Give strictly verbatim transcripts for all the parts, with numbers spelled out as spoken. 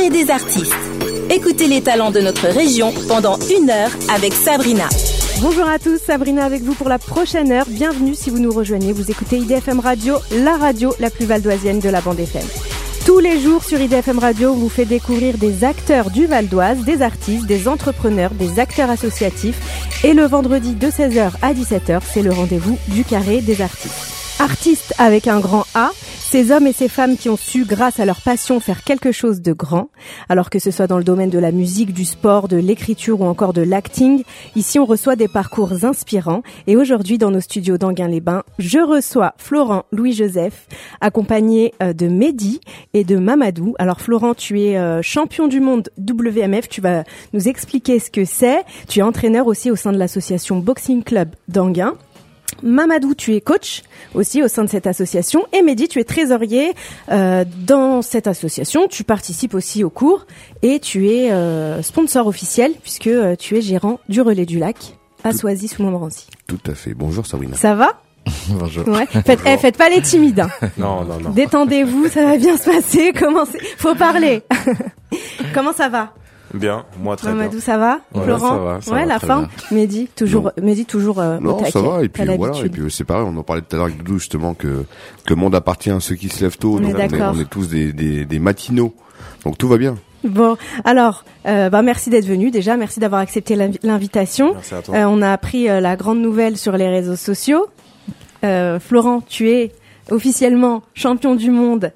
carré des artistes. Écoutez les talents de notre région pendant une heure avec Sabrina. Bonjour à tous, Sabrina avec vous pour la prochaine heure. Bienvenue si vous nous rejoignez. Vous écoutez I D F M Radio, la radio la plus valdoisienne de la bande F M. Tous les jours sur I D F M Radio, on vous fait découvrir des acteurs du Val d'Oise, des artistes, des entrepreneurs, des acteurs associatifs. Et le vendredi de seize heures à dix-sept heures, c'est le rendez-vous du carré des artistes. Artistes avec un grand A, ces hommes et ces femmes qui ont su, grâce à leur passion, faire quelque chose de grand. Alors que ce soit dans le domaine de la musique, du sport, de l'écriture ou encore de l'acting, ici on reçoit des parcours inspirants. Et aujourd'hui, dans nos studios d'Enghien-les-Bains, je reçois Florent Louis-Joseph, accompagné de Mehdi et de Mamadou. Alors Florent, tu es champion du monde W M F, tu vas nous expliquer ce que c'est. Tu es entraîneur aussi au sein de l'association Boxing Club d'Enghien. Mamadou, tu es coach aussi au sein de cette association, et Mehdi, tu es trésorier euh, dans cette association. Tu participes aussi aux cours et tu es euh, sponsor officiel puisque euh, tu es gérant du Relais du Lac à Soisy-sous-Montmorency. Tout à fait. Bonjour Sabrina. Ça va ? Bonjour. Ouais. Faites, eh, faites pas les timides. Hein. Non, non, non. Détendez-vous, ça va bien se passer. Commencez. Faut parler. Comment ça va ? Bien, moi très Mamadou, bien. ça va? Ouais, Florent? ça va, ça ouais, va la très forme? Mehdi, toujours, Mehdi, toujours, euh, Non, au taquet, ça va, et puis à voilà, et puis c'est pareil, on en parlait tout à l'heure avec Doudou, justement, que, que le monde appartient à ceux qui se lèvent tôt, On donc est on est, d'accord. on est tous des, des, des matinaux. Donc tout va bien. Bon, alors, euh, bah, merci d'être venu déjà, merci d'avoir accepté l'invi- l'invitation. Merci à toi. Euh, on a appris euh, la grande nouvelle sur les réseaux sociaux. Euh, Florent, tu es officiellement champion du monde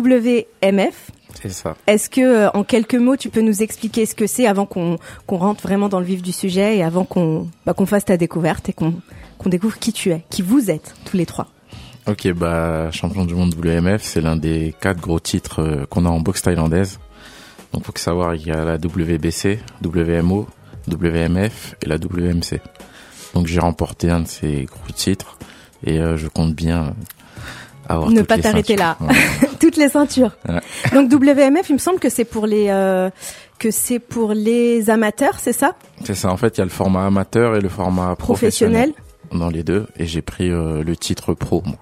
W M F. C'est ça. Est-ce que, euh, en quelques mots, tu peux nous expliquer ce que c'est avant qu'on qu'on rentre vraiment dans le vif du sujet et avant qu'on bah, qu'on fasse ta découverte et qu'on qu'on découvre qui tu es, qui vous êtes tous les trois. Ok, bah champion du monde W M F, c'est l'un des quatre gros titres euh, qu'on a en boxe thaïlandaise. Donc faut que savoir, il y a la W B C, W M O, W M F et la W M C. Donc j'ai remporté un de ces gros titres et euh, je compte bien euh, avoir Ne toutes pas les t'arrêter ceintures. là. Ouais. Toutes les ceintures. Ouais. Donc W M F, il me semble que c'est pour les euh, que c'est pour les amateurs, c'est ça? C'est ça, en fait il y a le format amateur et le format professionnel, Professionnel. dans les deux, et j'ai pris euh, le titre pro moi.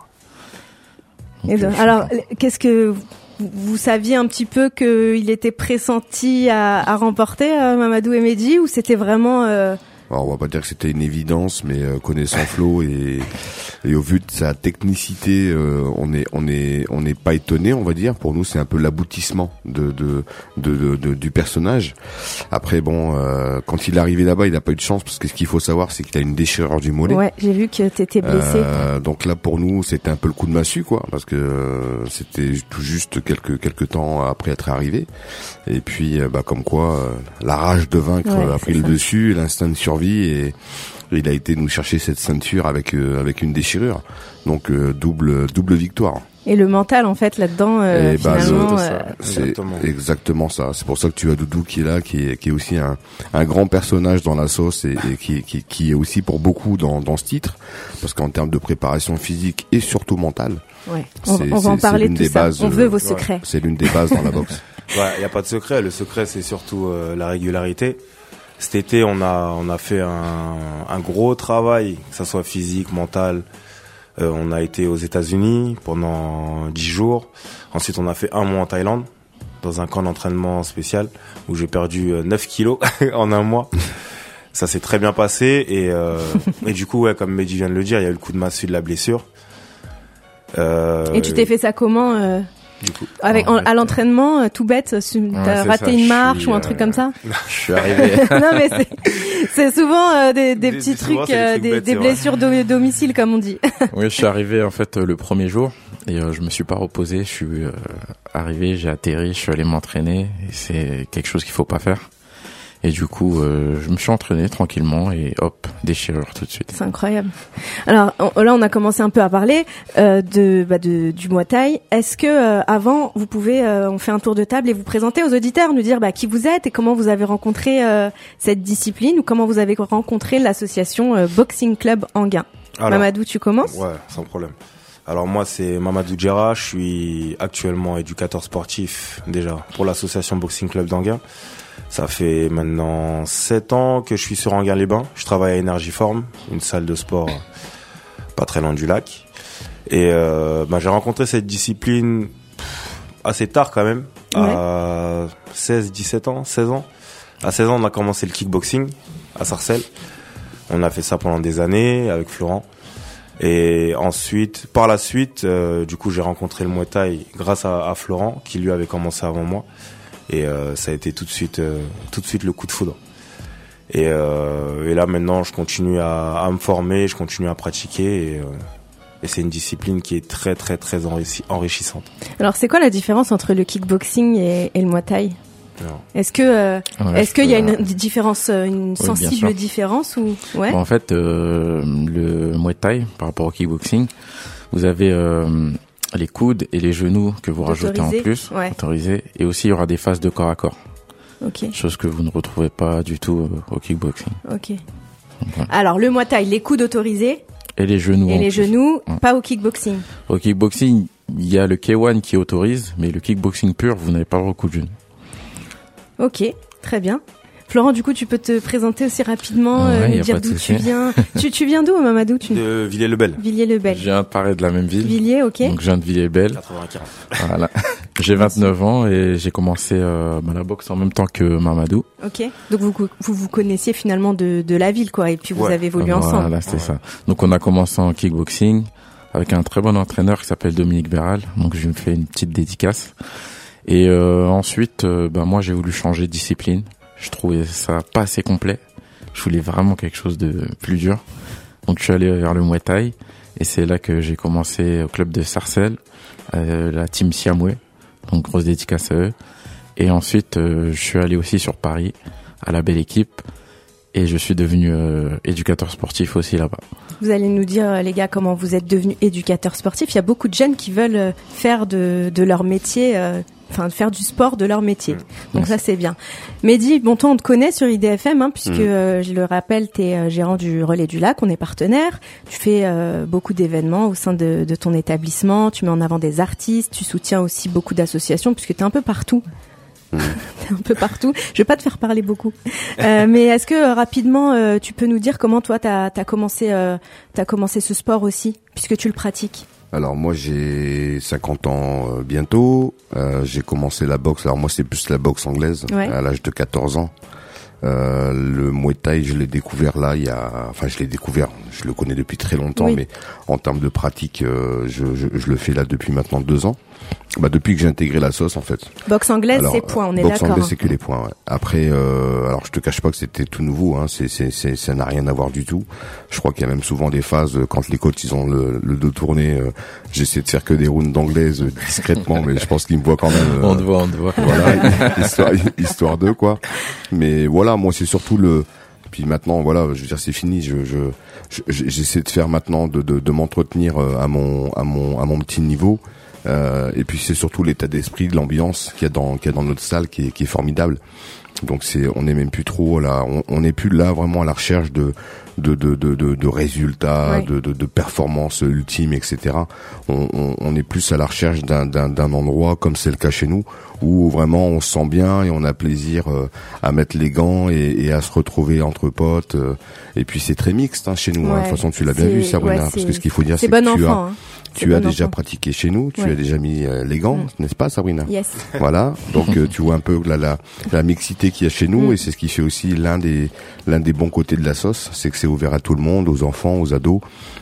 Donc, Et euh, donc, je suis alors, content. qu'est-ce que vous, vous saviez un petit peu qu'il était pressenti à, à remporter euh, Mamadou et Mehdi, ou c'était vraiment euh... Alors on va pas dire que c'était une évidence, mais euh, connaissant Flo et, et au vu de sa technicité, euh, on est on est on n'est pas étonné, on va dire. Pour nous, c'est un peu l'aboutissement de de, de, de, de du personnage. Après, bon, euh, quand il est arrivé là-bas, il n'a pas eu de chance parce que ce qu'il faut savoir, c'est qu'il a une déchirure du mollet. Ouais, j'ai vu que t'étais blessé. Euh, donc là, pour nous, c'était un peu le coup de massue, quoi, parce que euh, c'était tout juste quelques quelques temps après être arrivé. Et puis, euh, bah, comme quoi, euh, la rage de vaincre Ouais, a pris c'est le ça. dessus, l'instinct de survie, et, et il a été nous chercher cette ceinture avec euh, avec une déchirure. Donc euh, double double victoire. Et le mental, en fait, là-dedans, euh, Et bah, finalement, le- euh, C'est Exactement. exactement ça. C'est pour ça que tu as Doudou qui est là, qui est, qui est aussi un, un grand personnage dans la sauce et, et qui, qui, qui est aussi pour beaucoup dans, dans ce titre, parce qu'en termes de préparation physique et surtout mentale, ouais. on, c'est- on va en c'est- parler c'est de l'une tout des ça. bases, On veut euh, vos ouais. secrets. c'est l'une des bases dans la boxe. Ouais, y a pas de secret. Le secret, c'est surtout euh, la régularité. Cet été, on a on a fait un, un gros travail, que ça soit physique, mental. Euh, on a été aux États-Unis pendant dix jours. Ensuite, on a fait un mois en Thaïlande dans un camp d'entraînement spécial où j'ai perdu euh, neuf kilos en un mois. Ça s'est très bien passé et euh, et du coup, ouais, comme Mehdi vient de le dire, il y a eu le coup de massue de la blessure. Euh, Et tu t'es fait ça comment euh, du coup. avec En en- fait, à l'entraînement, euh, tout bête, su- t'as c'est raté ça, une je marche suis, ou un truc euh, comme ça? Je suis arrivé. Non mais c'est c'est souvent euh, des, des Des- petits souvent, trucs, c'est des euh, trucs des, bêtes, des c'est vrai. blessures de domicile comme on dit. Oui, je suis arrivé en fait euh, le premier jour et euh, je me suis pas reposé. Je suis euh, arrivé, j'ai atterri, je suis allé m'entraîner et c'est quelque chose qu'il faut pas faire. Et du coup, euh, je me suis entraîné tranquillement et hop, déchirure tout de suite. C'est incroyable. Alors on- là, on a commencé un peu à parler euh, de, bah, de du Muay Thai. Est-ce que euh, avant, vous pouvez, euh, on fait un tour de table et vous présenter aux auditeurs, nous dire bah, qui vous êtes et comment vous avez rencontré euh, cette discipline ou comment vous avez rencontré l'association euh, Boxing Club Enghien. Alors, Mamadou, tu commences? Ouais, sans problème. Alors moi, c'est Mamadou Djera. Je suis actuellement éducateur sportif déjà pour l'association Boxing Club d'Enghien. Ça fait maintenant sept ans que je suis sur Enghien-les-Bains. Je travaille à Énergiform, une salle de sport pas très loin du lac. Et euh, bah, j'ai rencontré cette discipline assez tard quand même. à seize, dix-sept ans, seize ans. À seize ans, on a commencé le kickboxing à Sarcelles. On a fait ça pendant des années avec Florent. Et ensuite, par la suite, euh, du coup, j'ai rencontré le Muay Thai grâce à, à Florent, qui lui avait commencé avant moi. Et euh, ça a été tout de suite, euh, tout de suite le coup de foudre. Et, euh, et là, maintenant, je continue à, à me former, je continue à pratiquer. Et, euh, et c'est une discipline qui est très, très, très enrichi- enrichissante. Alors, c'est quoi la différence entre le kickboxing et, et le Muay Thai ? Non. Est-ce que euh, Ouais, est-ce qu'il y a peux, une différence, une oui, sensible différence ou ouais Bon, en fait, euh, le Muay Thai par rapport au kickboxing, vous avez euh, les coudes et les genoux que vous rajoutez en plus, ouais. autorisés, et aussi il y aura des phases de corps à corps. Ok. Chose que vous ne retrouvez pas du tout au kickboxing. Ok. Donc, voilà. Alors le Muay Thai, les coudes autorisés Et les genoux. et en les plus. genoux, Ouais. pas au kickboxing. Au kickboxing, il y a le K un qui autorise, mais le kickboxing pur, vous n'avez pas le coup de genoux. Ok, très bien. Florent, du coup, tu peux te présenter aussi rapidement, Ouais, euh, y nous a dire pas de d'où souci. tu viens. tu, tu viens d'où, Mamadou tu... De Villiers-le-Bel. Villiers-le-Bel. Je viens de Paris de la même ville. Villiers, ok. Donc je viens de Villiers-Bel. quatre-vingt-quinze. Voilà. J'ai vingt-neuf ans et j'ai commencé euh, bah, la boxe en même temps que Mamadou. Ok. Donc vous vous, vous connaissiez finalement de, de la ville, quoi, et puis vous Ouais. avez évolué Voilà, ensemble. c'est ça. Donc on a commencé en kickboxing avec un très bon entraîneur qui s'appelle Dominique Béral. Donc je lui fais une petite dédicace. Et euh, ensuite, euh, bah, moi j'ai voulu changer de discipline. Je trouvais ça pas assez complet. Je voulais vraiment quelque chose de plus dur. Donc je suis allé vers le Muay Thai et c'est là que j'ai commencé au club de Sarcelles, euh, la team Siamoué. Donc grosse dédicace à eux. Et ensuite, euh, je suis allé aussi sur Paris à la Belle Équipe et je suis devenu euh, éducateur sportif aussi là-bas. Vous allez nous dire, euh, les gars, comment vous êtes devenus éducateurs sportifs. Il y a beaucoup de jeunes qui veulent euh, faire de, de leur métier, euh, enfin faire du sport de leur métier. Mmh. Donc ça, c'est bien. Mehdi, bon, toi, on te connaît sur I D F M, hein, puisque, Mmh. euh, je le rappelle, tu es euh, gérant du Relais du Lac, on est partenaire. Tu fais euh, beaucoup d'événements au sein de, de ton établissement. Tu mets en avant des artistes. Tu soutiens aussi beaucoup d'associations, puisque tu es un peu partout. Mmh. T'es un peu partout. Je vais pas te faire parler beaucoup. Euh, mais est-ce que euh, rapidement, euh, tu peux nous dire comment toi t'as as commencé, euh, t'as commencé ce sport aussi, puisque tu le pratiques? Alors moi j'ai cinquante ans euh, bientôt. Euh, j'ai commencé la boxe. Alors moi c'est plus la boxe anglaise Ouais. à l'âge de quatorze ans. Euh, le Muay Thai, je l'ai découvert là, il y a, enfin je l'ai découvert, je le connais depuis très longtemps, Oui. mais en termes de pratique, euh, je, je, je le fais là depuis maintenant deux ans. Bah depuis que j'ai intégré la sauce en fait. Boxe anglaise, Alors, c'est points, on est boxe d'accord. anglaise, hein. c'est que les points. Ouais. Après, euh, alors je te cache pas que c'était tout nouveau. Hein. C'est, c'est, c'est, ça n'a rien à voir du tout. Je crois qu'il y a même souvent des phases euh, quand les coachs ils ont le, le dos tourné. Euh, j'essaie de faire que des rounds d'anglaise euh, discrètement, mais je pense qu'ils me voient quand même. Euh, On te voit, on te voit. voilà, histoire, histoire de quoi. Mais voilà, moi c'est surtout le. Puis maintenant, voilà, je veux dire, c'est fini. Je, je, je j'essaie de faire maintenant de, de, de m'entretenir à mon, à mon, à mon petit niveau. Euh, et puis c'est surtout l'état d'esprit, de l'ambiance qu'il y a dans, qu'il y a dans notre salle qui est, qui est formidable. Donc c'est, on n'est même plus trop là, on, on n'est plus là vraiment à la recherche de, de, de, de, de, de résultats, Ouais. de, de, de performances ultimes, et cetera. On, on, on est plus à la recherche d'un, d'un, d'un endroit comme c'est le cas chez nous, où vraiment on se sent bien et on a plaisir euh, à mettre les gants et, et à se retrouver entre potes. Euh, et puis c'est très mixte hein, chez nous. Hein. De Ouais, toute façon, tu l'as bien c'est- vu, Sabrina, ouais, parce c'est- que ce qu'il faut dire, C'est c'est bon que tu as, enfant. Hein. C'est tu as bon déjà enfant. pratiqué chez nous, tu Ouais. as déjà mis euh, les gants, Mm. n'est-ce pas, Sabrina? Yes. Voilà, donc euh, tu vois un peu la, la, la mixité qu'il y a chez nous Mm. et c'est ce qui fait aussi l'un des l'un des bons côtés de la sauce, c'est que c'est ouvert à tout le monde, aux enfants, aux ados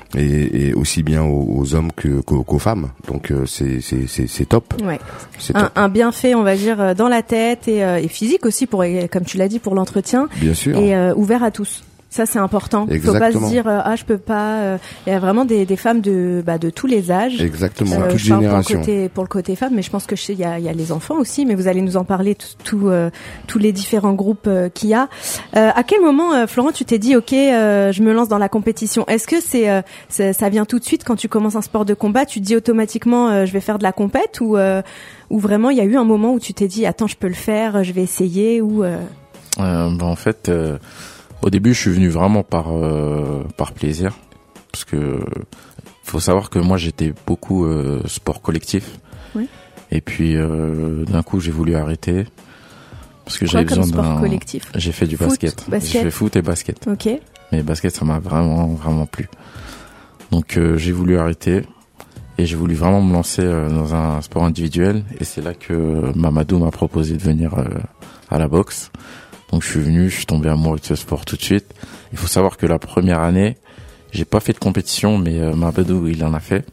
et, et aussi bien aux, aux hommes que qu'aux, qu'aux femmes. Donc euh, c'est c'est c'est c'est top, Ouais. c'est Un, top. un bienfait, on va dire, euh, dans la tête et, euh, et physique aussi, pour, comme tu l'as dit, pour l'entretien, Bien sûr. et euh, ouvert à tous. Ça, c'est important. Il faut pas se Exactement. dire euh, ah je peux pas. euh, Il y a vraiment des, des femmes de bah, de tous les âges. Exactement, Euh, toute je parle génération. Pour le côté pour le côté femme, mais je pense que chez il y a, il y a les enfants aussi. Mais vous allez nous en parler tout, tout, euh, tous les différents groupes euh, qu'il y a. Euh, à quel moment, euh, Florent, tu t'es dit ok, euh, je me lance dans la compétition? Est-ce que c'est, euh, c'est ça vient tout de suite quand tu commences un sport de combat? Tu te dis automatiquement euh, je vais faire de la compète ou euh, ou vraiment il y a eu un moment où tu t'es dit attends je peux le faire, je vais essayer ou euh... Euh, bah, en fait, euh, au début, je suis venu vraiment par euh, par plaisir, parce que faut savoir que moi j'étais beaucoup euh, sport collectif. Oui. Et puis euh, d'un coup, j'ai voulu arrêter parce que quoi j'avais comme besoin sport d'un. collectif? J'ai fait du Foot, basket. basket. J'ai fait foot et basket. Ok. Mais basket, ça m'a vraiment vraiment plu. Donc euh, j'ai voulu arrêter. Et j'ai voulu vraiment me lancer euh, dans un sport individuel. Et c'est là que Mamadou m'a proposé de venir euh, à la boxe. Donc je suis venu, je suis tombé amoureux de ce sport tout de suite. Il faut savoir que la première année, j'ai pas fait de compétition, mais euh, Mamadou, il en a fait.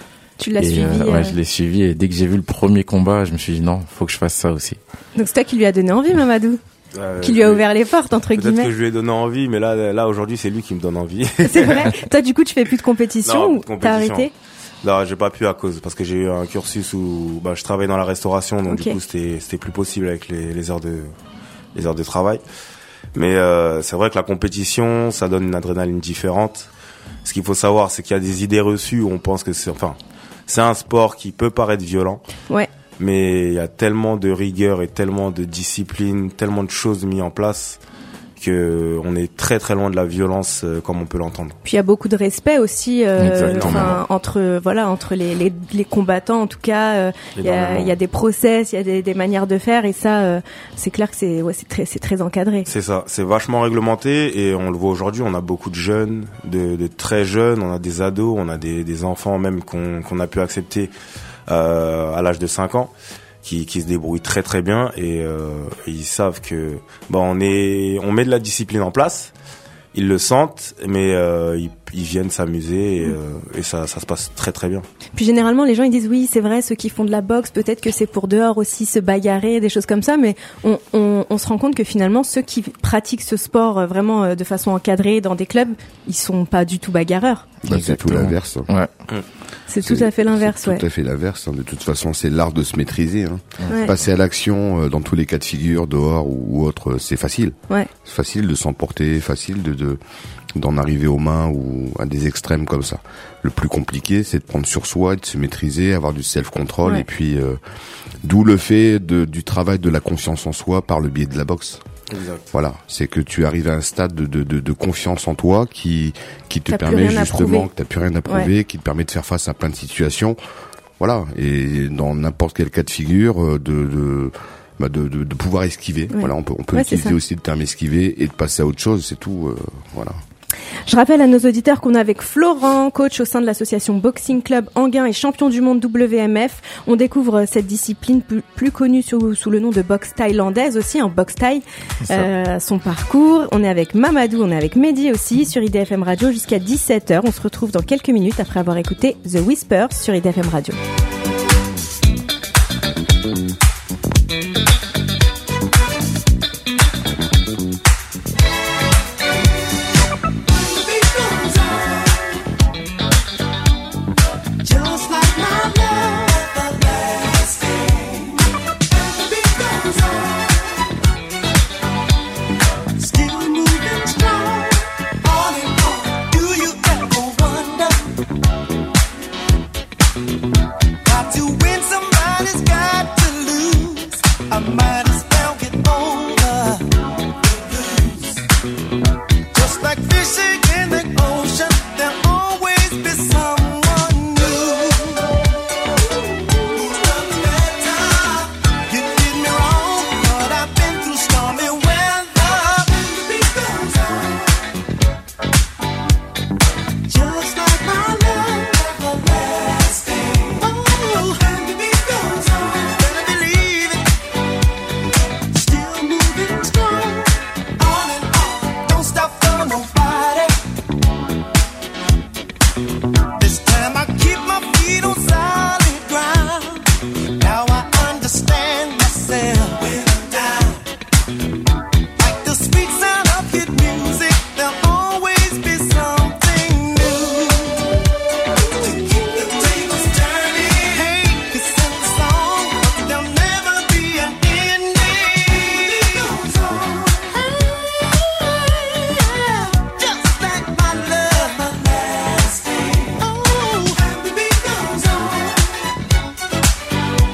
Tu l'as et, suivi euh, euh... Ouais, je l'ai suivi. Et dès que j'ai vu le premier combat, je me suis dit non, faut que je fasse ça aussi. Donc c'est toi qui lui a donné envie, Mamadou, euh, qui lui a ouvert les portes, entre peut-être guillemets. Peut-être que je lui ai donné envie, mais là, là aujourd'hui, c'est lui qui me donne envie. C'est vrai. Toi, du coup, tu fais plus de compétition non, ou de compétition. T'as arrêté? Non, j'ai pas pu à cause parce que j'ai eu un cursus où bah, je travaillais dans la restauration, donc okay. du coup c'était c'était plus possible avec les, les heures de les heures de travail. Mais euh, c'est vrai que la compétition, ça donne une adrénaline différente. Ce qu'il faut savoir, c'est qu'il y a des idées reçues où on pense que c'est enfin c'est un sport qui peut paraître violent. Ouais. Mais il y a tellement de rigueur et tellement de discipline, tellement de choses mises en place que on est très très loin de la violence euh, comme on peut l'entendre. Puis il y a beaucoup de respect aussi euh, enfin, entre voilà entre les, les les combattants en tout cas. Il euh, y a il y a des process, il y a des, des manières de faire et ça euh, c'est clair que c'est ouais c'est très c'est très encadré. C'est ça, c'est vachement réglementé et on le voit aujourd'hui. On a beaucoup de jeunes, de, de très jeunes, on a des ados, on a des des enfants même qu'on qu'on a pu accepter euh, à l'âge de cinq ans. Qui, qui se débrouillent très très bien et, euh, et ils savent que bah on est on met de la discipline en place, ils le sentent mais euh, ils, ils viennent s'amuser et, euh, et ça ça se passe très très bien. Puis généralement les gens ils disent oui c'est vrai ceux qui font de la boxe peut-être que c'est pour dehors aussi se bagarrer des choses comme ça mais on on, on se rend compte que finalement ceux qui pratiquent ce sport vraiment de façon encadrée dans des clubs ils sont pas du tout bagarreurs. Bah, c'est tout l'inverse. Ouais. C'est, c'est tout à fait l'inverse, c'est ouais. Tout à fait l'inverse. Hein. De toute façon, c'est l'art de se maîtriser. Hein. Ouais. Passer à l'action euh, dans tous les cas de figure, dehors ou, ou autre, euh, c'est facile. Ouais. C'est facile de s'emporter, facile de, de d'en arriver aux mains ou à des extrêmes comme ça. Le plus compliqué, c'est de prendre sur soi, de se maîtriser, avoir du self-control, ouais. et puis euh, d'où le fait de, du travail de la confiance en soi par le biais de la boxe. Exact. Voilà, c'est que tu arrives à un stade de, de, de, de confiance en toi qui qui te t'as permet justement que t'as plus rien à prouver, ouais. qui te permet de faire face à plein de situations. Voilà, et dans n'importe quel cas de figure, de, de bah de, de, de pouvoir esquiver. Ouais. Voilà, on peut on peut ouais, utiliser aussi le terme esquiver et de passer à autre chose, c'est tout. Euh, voilà. Je rappelle à nos auditeurs qu'on est avec Florent, coach au sein de l'association Boxing Club Anguin et champion du monde W M F. On découvre cette discipline plus, plus connue sous, sous le nom de boxe thaïlandaise aussi, en boxe thaï. Euh, son parcours. On est avec Mamadou, on est avec Mehdi aussi sur I D F M Radio jusqu'à dix-sept heures. On se retrouve dans quelques minutes après avoir écouté The Whispers sur I D F M Radio.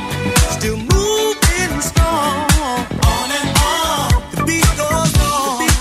Still moving strong, on and on. The beat goes on.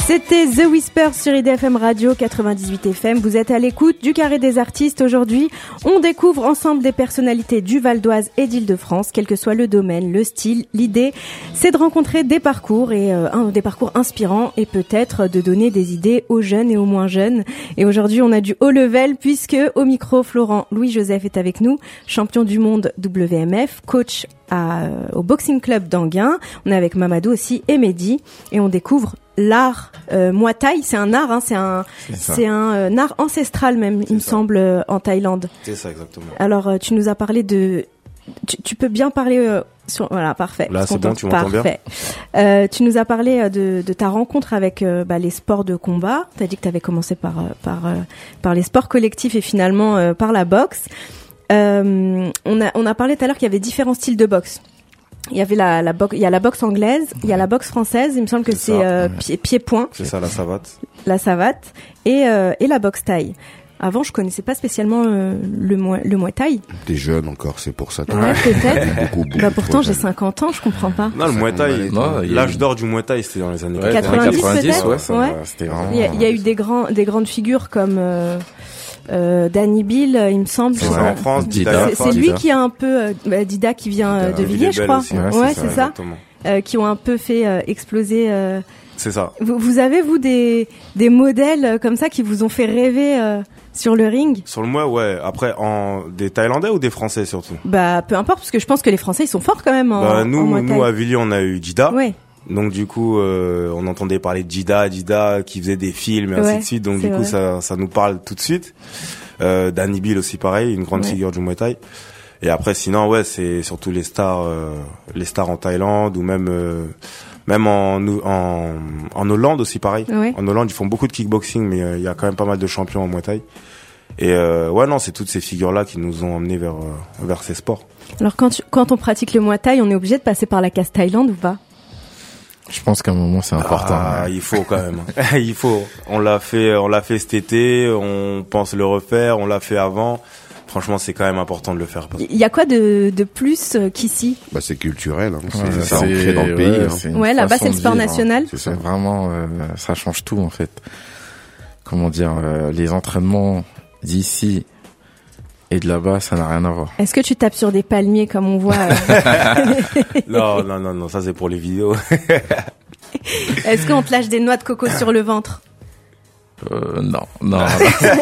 C'était The Whisper sur I D F M Radio quatre-vingt-dix-huit F M. Vous êtes à l'écoute du Carré des artistes. Aujourd'hui, on découvre ensemble des personnalités du Val d'Oise et d'Île-de-France, quel que soit le domaine, le style. L'idée, c'est de rencontrer des parcours et euh, un, des parcours inspirants et peut-être de donner des idées aux jeunes et aux moins jeunes. Et aujourd'hui, on a du haut level puisque au micro, Florent Louis-Joseph est avec nous, champion du monde W M F, coach à, euh, au Boxing Club d'Anguin. On est avec Mamadou aussi et Mehdi et on découvre l'art euh, Muay Thai. C'est un art, hein, c'est un, c'est, c'est un euh, art ancestral même, c'est il me semble, euh, en Thaïlande. C'est ça, exactement. Alors, euh, tu nous as parlé de... Tu, tu peux bien parler... Euh, sur... Voilà, parfait. Là, c'est bon, tu m'entends parfait. bien euh, Tu nous as parlé de, de ta rencontre avec euh, bah, les sports de combat. Tu as dit que tu avais commencé par, euh, par, euh, par les sports collectifs et finalement euh, par la boxe. Euh, on, a, on a parlé tout à l'heure qu'il y avait différents styles de boxe. Il y avait la, la boxe, il y a la boxe anglaise, il y a la boxe française. Il me semble que c'est, c'est euh, pied, pied-point. C'est ça, la savate. La savate et euh, et la boxe thaï. Avant, je connaissais pas spécialement euh, le Muay, le Muay Thai. T'es jeune encore, c'est pour ça. Ouais, peut-être. beaucoup, beaucoup bah pourtant, j'ai cinquante ans, je comprends pas. Non, le Muay Thai, non, l'âge d'or du Muay Thai, c'était dans les années ouais, quatre-vingt-dix, quatre-vingt-dix, ouais, ça, ouais. C'était vraiment... Il y a, il y a eu des grands, des grandes figures comme euh, euh, Danny Bill, il me semble. C'est ça, en France, Dida. C'est, c'est lui qui a un peu euh, bah, Dida qui vient euh, de Villiers, je crois. Aussi, ouais, ouais, c'est, c'est ça. ça. Euh, qui ont un peu fait euh, exploser. Euh... C'est ça. Vous, vous avez vous des des modèles euh, comme ça qui vous ont fait rêver euh, sur le ring? Sur le Muay, ouais. Après, en des Thaïlandais ou des Français surtout? Bah peu importe, parce que je pense que les Français ils sont forts quand même. En, bah, nous, en Muay Thai. nous à Villiers, on a eu Dida. Ouais. Donc du coup, euh, on entendait parler de Dida, Dida qui faisait des films et ainsi ouais, de suite. Donc du vrai. coup, ça, ça nous parle tout de suite. Euh, Danny Bill aussi, pareil, une grande ouais. figure du Muay Thai. Et après, sinon, ouais, c'est surtout les stars, euh, les stars en Thaïlande ou même, euh, même en, en, en Hollande aussi, pareil. Ouais. En Hollande, ils font beaucoup de kickboxing, mais il euh, y a quand même pas mal de champions en Muay Thai. Et euh, ouais, non, c'est toutes ces figures-là qui nous ont emmenés vers, euh, vers ces sports. Alors, quand, tu, quand on pratique le Muay Thai, on est obligé de passer par la case Thaïlande ou pas? Je pense qu'à un moment c'est important. Ah, il faut quand même. il faut. On l'a fait, on l'a fait cet été. On pense le refaire. On l'a fait avant. Franchement, c'est quand même important de le faire. Il y a quoi de, de plus euh, qu'ici? Bah, c'est culturel, hein. Ouais, c'est, c'est ancré dans le pays. Ouais, hein. c'est ouais là-bas c'est le sport vivre, national. Hein. C'est, c'est vraiment, euh, ça change tout en fait. Comment dire, euh, les entraînements d'ici et de là-bas, ça n'a rien à voir. Est-ce que tu tapes sur des palmiers comme on voit euh... Non, non, non, non, ça c'est pour les vidéos. Est-ce qu'on te lâche des noix de coco sur le ventre? Euh, non, non. non.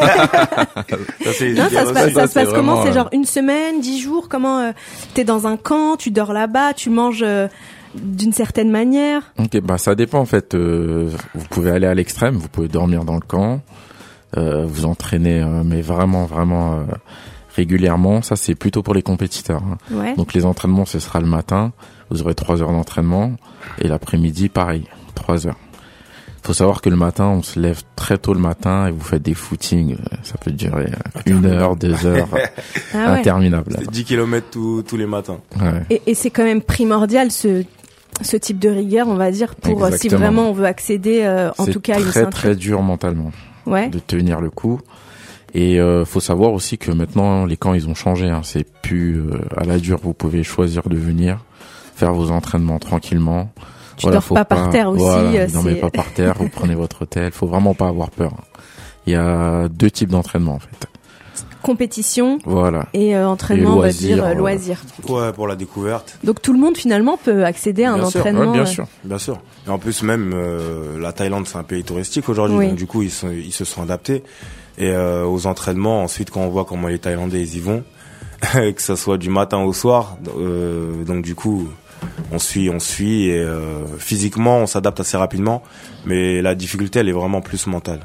ça, c'est non, ça se passe, ça, ça se passe comment? C'est euh... genre une semaine, dix jours? Comment euh, t'es dans un camp, tu dors là-bas, tu manges euh, d'une certaine manière? Ok, bah ça dépend en fait. Euh, vous pouvez aller à l'extrême, vous pouvez dormir dans le camp, euh, vous entraîner, euh, mais vraiment, vraiment euh, régulièrement. Ça, c'est plutôt pour les compétiteurs. Hein. Ouais. Donc les entraînements, ce sera le matin. Vous aurez trois heures d'entraînement et l'après-midi, pareil, trois heures. Faut savoir que le matin, on se lève très tôt le matin et vous faites des footings. Ça peut durer une heure, deux heures, ah ouais. interminable. C'est dix kilomètres tous tous les matins. Ouais. Et, et c'est quand même primordial ce ce type de rigueur, on va dire, pour Exactement. Si vraiment on veut accéder, euh, en c'est tout cas, à une très ceinture. très dur mentalement. Ouais. De tenir le coup. Et euh, faut savoir aussi que maintenant les camps ils ont changé. Hein. C'est plus euh, à la dure. Vous pouvez choisir de venir faire vos entraînements tranquillement. Tu voilà, dors pas, pas par terre aussi. Voilà, c'est... non mais pas par terre. Vous prenez votre hôtel. Faut vraiment pas avoir peur. Il y a deux types d'entraînement en fait. Compétition. Voilà. Et euh, entraînement, et loisir, on va dire euh, voilà. loisir. Ouais, pour la découverte. Donc tout le monde finalement peut accéder à bien un sûr. entraînement. Ouais, bien euh... sûr. Bien sûr. Et en plus même euh, la Thaïlande c'est un pays touristique aujourd'hui, oui. donc du coup ils sont, ils se sont adaptés. Et euh, aux entraînements, ensuite quand on voit comment les Thaïlandais ils y vont, que ça soit du matin au soir, euh, donc du coup on suit, on suit et euh, physiquement on s'adapte assez rapidement, mais la difficulté elle est vraiment plus mentale.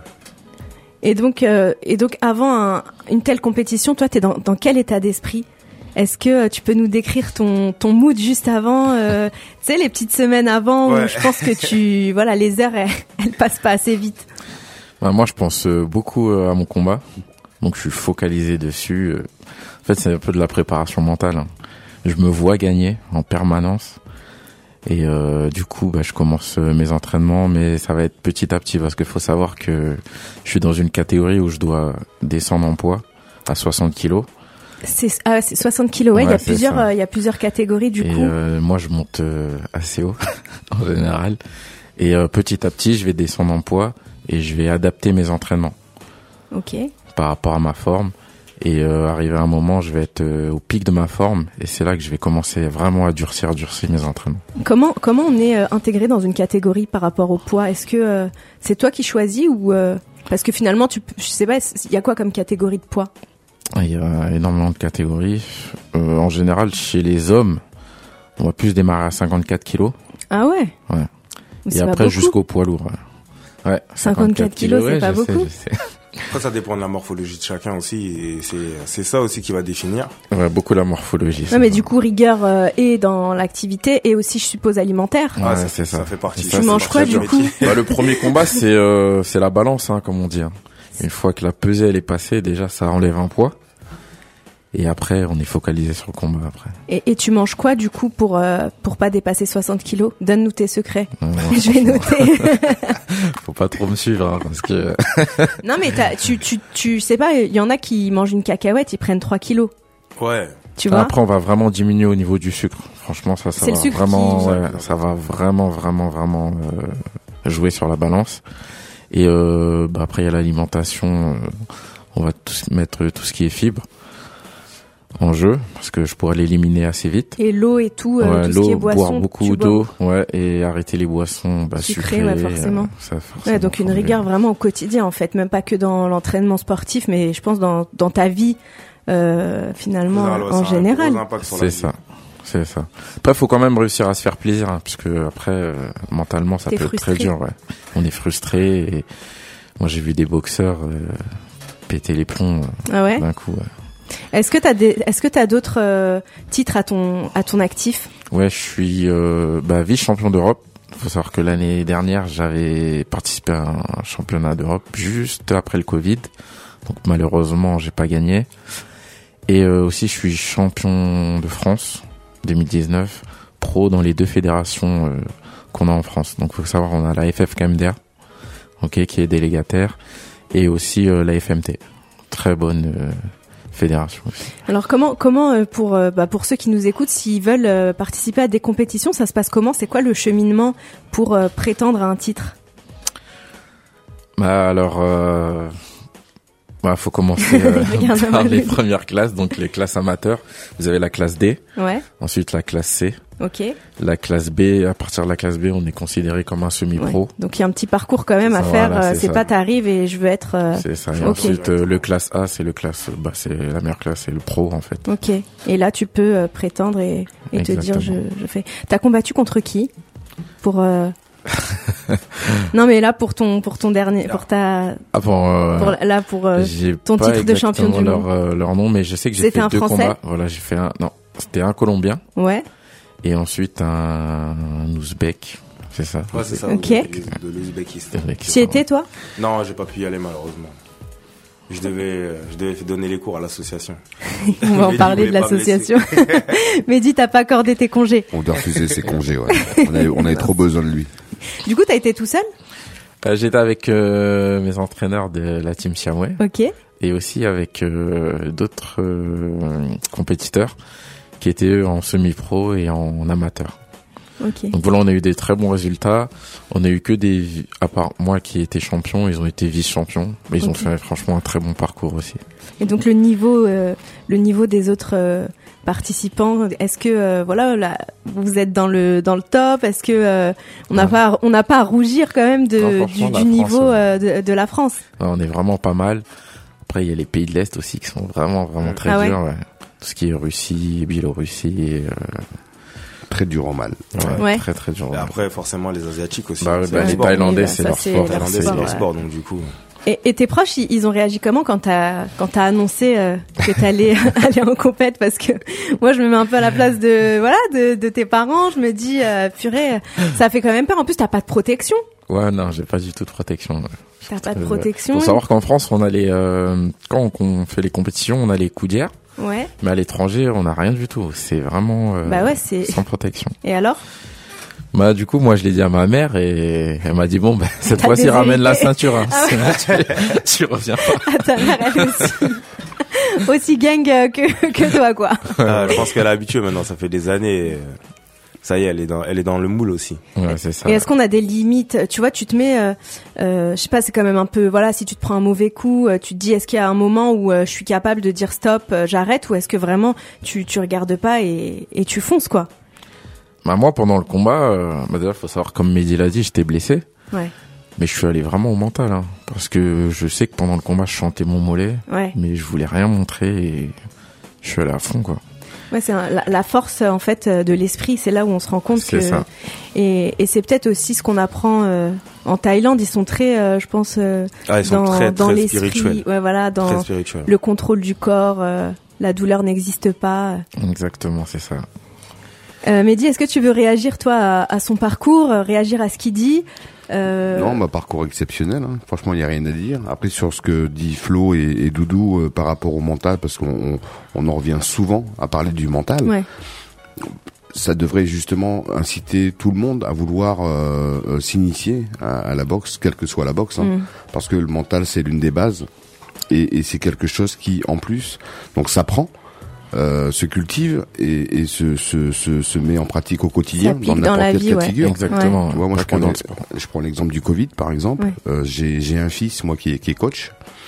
Et donc, euh, et donc avant un, une telle compétition, toi t'es dans, dans quel état d'esprit? Est-ce que tu peux nous décrire ton ton mood juste avant, euh, tu sais les petites semaines avant ouais. où je pense que tu, voilà, les heures elles, elles passent pas assez vite. Bah, moi, je pense beaucoup à mon combat, donc je suis focalisé dessus. En fait, c'est un peu de la préparation mentale. Hein. Je me vois gagner en permanence, et euh, du coup, bah, je commence mes entraînements, mais ça va être petit à petit parce qu'il faut savoir que je suis dans une catégorie où je dois descendre en poids à soixante kilos. C'est, ah, c'est soixante kilos, ouais. Il ouais, y a plusieurs, euh, il y a plusieurs catégories du et coup. Euh, moi, je monte euh, assez haut en général. Et euh, petit à petit, je vais descendre en poids et je vais adapter mes entraînements. Ok. Par rapport à ma forme. Et euh, arrivé à un moment, je vais être euh, au pic de ma forme. Et c'est là que je vais commencer vraiment à durcir, durcir mes entraînements. Comment comment on est euh, intégré dans une catégorie par rapport au poids? Est-ce que euh, c'est toi qui choisis ou euh, parce que finalement, tu, je sais pas, il y a quoi comme catégorie de poids? Il y a énormément de catégories. Euh, en général, chez les hommes, on va plus démarrer à cinquante-quatre kilos. Ah ouais. Ouais. C'est Et pas après beaucoup. jusqu'au poids lourd. Ouais. Ouais, cinquante-quatre kilos, c'est ouais, pas je sais, beaucoup. je sais. Après, ça dépend de la morphologie de chacun aussi, et c'est c'est ça aussi qui va définir. Ouais, beaucoup la morphologie. Non mais du coup rigueur euh, est dans l'activité et aussi je suppose alimentaire. Ouais, Ah, ça, c'est ça. ça fait partie. Tu ça fait manges partie quoi, du du métier. coup Bah, le premier combat, c'est euh, c'est la balance, hein, comme on dit. Hein. Une fois que la pesée elle est passée, déjà ça enlève un poids. Et après, on est focalisé sur le combat après. Et, et tu manges quoi du coup pour euh, pour pas dépasser soixante kilos? Donne-nous tes secrets. Euh, Je vais noter. Faut pas trop me suivre, hein, parce que Non mais t'as, tu tu tu sais pas, il y en a qui mangent une cacahuète, ils prennent trois kilos. Ouais. Tu vois? après on va vraiment diminuer au niveau du sucre. Franchement, ça, ça C'est va le sucre vraiment, qui- ouais, ça va vraiment, vraiment, vraiment euh, jouer sur la balance. Et euh, bah, après il y a l'alimentation. Euh, on va tous mettre tout ce qui est fibres en jeu parce que je pourrais l'éliminer assez vite. Et l'eau et tout, euh, Ouais, tout ce qui est l'eau, boisson. boire tu beaucoup bois. d'eau, ouais, et arrêter les boissons bah, Sucrées, sucrées. ouais, forcément. euh, ça, forcément Ouais, donc une faut rigueur vraiment au quotidien en fait, même pas que dans l'entraînement sportif, mais je pense dans dans ta vie euh, finalement Ça, ouais, ça a en un général. gros impact sur la C'est vie. ça. C'est ça. Après, faut quand même réussir à se faire plaisir, hein, puisque après, euh, mentalement, ça T'es peut frustré. être très dur. Ouais. On est frustré. Et moi, j'ai vu des boxeurs euh, péter les plombs euh, Ah ouais. d'un coup. Ouais. Est-ce que t'as des, est-ce que t'as d'autres euh, titres à ton à ton actif? Ouais, je suis euh, bah, vice-champion d'Europe. Faut savoir que l'année dernière, j'avais participé à un championnat d'Europe juste après le Covid. Donc malheureusement, j'ai pas gagné. Et euh, aussi, je suis champion de France deux mille dix-neuf, pro dans les deux fédérations euh, qu'on a en France. Donc, faut savoir, on a la F F K M D A, ok, qui est délégataire, et aussi euh, la F M T, très bonne euh, fédération aussi. Alors comment comment euh, pour euh, bah, pour ceux qui nous écoutent, s'ils veulent euh, participer à des compétitions, ça se passe comment? C'est quoi le cheminement pour euh, prétendre à un titre? Bah alors, euh, bah faut commencer euh, Regarde, par maman, les le- premières classes, donc les classes amateurs. Vous avez la classe D, Ouais. ensuite la classe C, Ok. la classe B. À partir de la classe B, on est considéré comme un semi-pro. Ouais. Donc il y a un petit parcours quand même C'est à ça, faire. voilà, euh, c'est c'est ça. pas t'arrives et je veux être. euh, C'est ça. Et Ok. ensuite, euh, le classe A, c'est le classe, bah, c'est la meilleure classe, c'est le pro, en fait. Ok. Et là tu peux euh, prétendre et, et te dire je, Exactement. je fais. T'as combattu contre qui pour euh... Non mais là pour ton pour ton dernier pour ta Avant, euh, pour là pour euh, j'ai ton pas titre de champion du exactement monde. leur, euh, leur nom, mais je sais que j'ai C'était fait un deux Français combats. Voilà, j'ai fait un, non, c'était un Colombien ouais. et ensuite un, un Ouzbek. C'est ça. Ouais, c'est ça. Ok. De l'Ouzbékistan. Ouzbek, Tu y étais toi? Non, j'ai pas pu y aller malheureusement. Je devais, euh, je devais donner les cours à l'association. On va en Mehdi parler de voulait pas me l'association. Mehdi, t'as pas accordé tes congés. On doit refuser ses congés, ouais. On avait, on avait trop besoin de lui. Du coup, t'as été tout seul? Euh, j'étais avec euh, mes entraîneurs de la team Siamway Ok. et aussi avec euh, d'autres euh, compétiteurs qui étaient eux en semi-pro et en amateur. Ok. Donc voilà, on a eu des très bons résultats. On a eu que des, vi- à part moi qui étais champion, ils ont été vice-champions, mais ils ont Ok. fait franchement un très bon parcours aussi. Et donc le niveau, euh, le niveau des autres euh, participants, est-ce que euh, voilà, là, vous êtes dans le dans le top? Est-ce que euh, on n'a Ouais. pas on n'a pas à rougir quand même de Non, du, franchement, du la France, niveau ouais. euh, de, de la France? Ouais, on est vraiment pas mal. Après, il y a les pays de l'Est aussi qui sont vraiment, vraiment très Ah ouais. durs. Ouais. Tout ce qui est Russie, Biélorussie, et, euh, Très dur en mal. ouais, Ouais. très très dur. Et après, forcément, les Asiatiques aussi. Bah ouais, C'est bah, leur les sport. Thaïlandais, Oui, bah, c'est ça, leur c'est sport. leur Thaïlandais, c'est sport, leur ouais. sport, donc du coup. Et, et tes proches, ils, ils ont réagi comment quand t'as quand t'as annoncé euh, que t'allais aller en compète? Parce que moi, je me mets un peu à la place de voilà de, de tes parents. Je me dis, euh, purée, ça fait quand même peur. En plus, t'as pas de protection. Ouais, non, j'ai pas du tout de protection. Ouais. T'as pas de Euh, protection. Faut savoir qu'en France, on a les, euh, quand on fait les compétitions, on a les coudières, Ouais. mais à l'étranger, on a rien du tout. C'est vraiment euh, Bah ouais, c'est. sans protection. Et alors? Bah du coup, moi, je l'ai dit à ma mère et elle m'a dit bon, bah, cette T'as fois-ci, ramène la déshérité. ceinture. Hein. Ah Sinon, tu, tu reviens pas. Ah, ta mère, elle est aussi, aussi gang euh, que, que toi, quoi. Ah, je pense qu'elle est habituée maintenant, ça fait des années. euh, ça y est, elle est dans, elle est dans le moule aussi. Ouais, c'est ça. Et est-ce qu'on a des limites? Tu vois, tu te mets, euh, euh, je sais pas, c'est quand même un peu, voilà, si tu te prends un mauvais coup, euh, tu te dis, est-ce qu'il y a un moment où euh, je suis capable de dire stop, euh, j'arrête, ou est-ce que vraiment tu tu regardes pas et et tu fonces quoi? Bah moi, pendant le combat, euh, bah déjà, faut savoir, comme Mehdi l'a dit, j'étais blessé. Ouais. Mais je suis allé vraiment au mental, hein, parce que je sais que pendant le combat, je chantais mon mollet, Ouais. mais je voulais rien montrer et je suis allé à fond, quoi. Ouais, c'est un- la, la force en fait euh, de l'esprit, c'est là où on se rend compte C'est que ça. et et c'est peut-être aussi ce qu'on apprend euh, en Thaïlande, ils sont très euh, je pense euh, Ah, ils sont dans très, dans très l'esprit, spirituels. ouais voilà, dans Très spirituel. le contrôle du corps, euh, la douleur n'existe pas. Exactement, c'est ça. Euh, Mehdi, est-ce que tu veux réagir toi à, à son parcours, euh, réagir à ce qu'il dit? Euh... Non, bah parcours exceptionnel. Hein. Franchement, il y a rien à dire. Après, sur ce que dit Flo et, et Doudou euh, par rapport au mental, parce qu'on on, on en revient souvent à parler du mental. Ouais. Ça devrait justement inciter tout le monde à vouloir euh, euh, s'initier à, à la boxe, quelle que soit la boxe, hein, Mm. parce que le mental c'est l'une des bases et, et c'est quelque chose qui, en plus, donc s'apprend, euh, se cultive et, et se, se, se, se met en pratique au quotidien S'applique dans dans n'importe la quel vie, cas de ouais. figure. Exactement. Tu vois, moi Pas je que prends, dans les- le sport. je prends l'exemple du Covid par exemple. Ouais. Euh, j'ai j'ai un fils moi qui est, qui est coach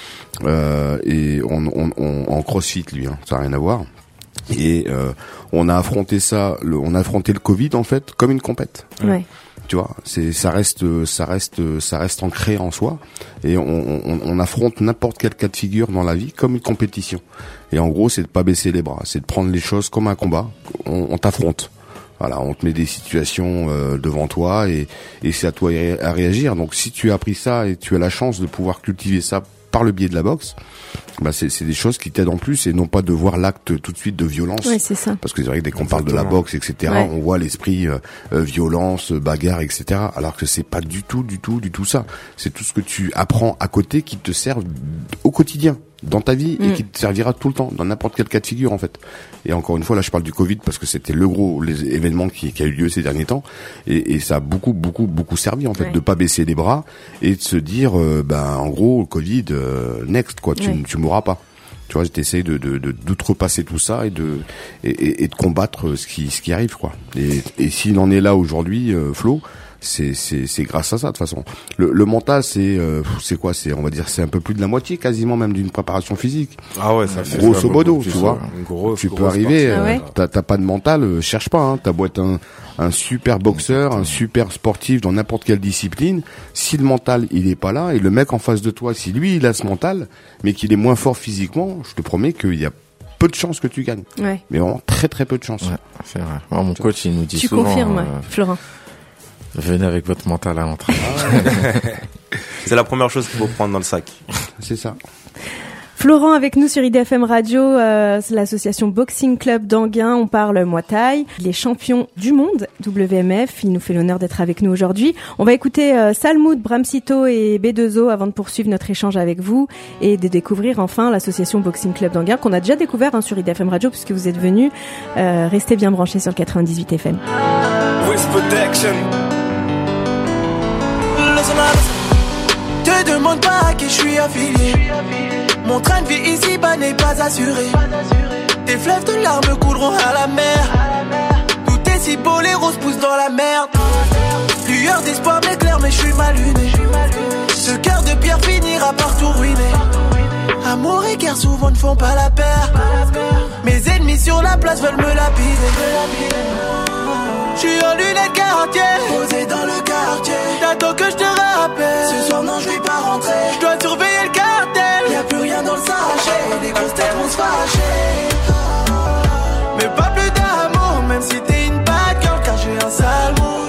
euh, et on, on, on en CrossFit lui, hein, ça n'a rien à voir. Et euh, on a affronté ça, le, on a affronté le Covid en fait comme une compète. Ouais. Tu vois, c'est ça reste, ça reste, ça reste ancré en soi, et on, on, on affronte n'importe quel cas de figure dans la vie comme une compétition. Et en gros, c'est de pas baisser les bras, c'est de prendre les choses comme un combat. On, on t'affronte. Voilà, on te met des situations euh, devant toi et, et c'est à toi à réagir. Donc, si tu as appris ça et tu as la chance de pouvoir cultiver ça par le biais de la boxe, bah c'est, c'est des choses qui t'aident en plus et non pas de voir l'acte tout de suite de violence. Ouais, c'est ça. Parce que c'est vrai que dès qu'on parle de la Exactement. boxe, et cetera, Ouais. on voit l'esprit euh, euh, violence, bagarre, et cetera. Alors que c'est pas du tout, du tout, du tout ça. C'est tout ce que tu apprends à côté qui te sert au quotidien, dans ta vie, Mm. et qui te servira tout le temps, dans n'importe quel cas de figure, en fait. Et encore une fois, là, je parle du Covid parce que c'était le gros les événements qui, qui a eu lieu ces derniers temps, et, et ça a beaucoup, beaucoup, beaucoup servi, en fait, Ouais. de pas baisser les bras et de se dire, euh, ben, en gros, le Covid, euh, next, quoi, tu, Ouais. tu mourras pas. Tu vois, t'essayes de, de, de, d'outrepasser tout ça et de, et, et, et de combattre ce qui, ce qui arrive, quoi. Et, et s'il en est là aujourd'hui, euh, Flo, c'est, c'est, c'est grâce à ça, de toute façon. Le, le mental, c'est, euh, c'est quoi? C'est, on va dire, c'est un peu plus de la moitié, quasiment même d'une préparation physique. Ah ouais, ça fait Grosso ça, modo, beaucoup tu plus, vois. ouais. Une grosse, Tu peux grosse arriver, Ah euh, ouais. t'as, t'as pas de mental, euh, cherche pas, hein. T'as beau être un, un super boxeur, un super sportif dans n'importe quelle discipline. Si le mental, il est pas là, et le mec en face de toi, si lui, il a ce mental, mais qu'il est moins fort physiquement, je te promets qu'il y a peu de chances que tu gagnes. Ouais. Mais vraiment très très peu de chances. Ouais, c'est vrai. Moi, mon coach, il nous dit Tu souvent, confirmes, euh, ouais, Florent. venez avec votre mental à l'entraînement. C'est la première chose qu'il faut prendre dans le sac. C'est ça. Florent avec nous sur I D F M Radio, euh, c'est l'association Boxing Club d'Anguin. On parle Muay Thai. Il est champion du monde W M F. Il nous fait l'honneur d'être avec nous aujourd'hui. On va écouter euh, Salmoud, Bramsito et B deux O avant de poursuivre notre échange avec vous et de découvrir enfin l'association Boxing Club d'Anguin qu'on a déjà découvert hein, sur I D F M Radio puisque vous êtes venus. Euh, restez bien branchés sur le quatre-vingt-dix-huit F M. Wiz Protection. Listen up. Te demande pas à qui je suis affilié. Mon train de vie ici-bas n'est pas assuré. Tes fleuves de larmes couleront à la mer. Tout est si beau, les roses poussent dans la merde. Lueur d'espoir m'éclaire mais je suis mal luné. Ce cœur de pierre finira par tout ruiner. Amour et guerre souvent ne font pas la paire. Mes ennemis sur la place veulent me lapider. J'suis en lunettes quartier, posé dans le quartier. T'attends que je te rappelle. Ce soir non je vais pas rentrer. Je dois surveiller le cartel. Y'a plus rien dans le sachet. Les grosses têtes vont se fâcher. Mais pas plus d'amour, même si t'es une bad girl, car j'ai un sale mood.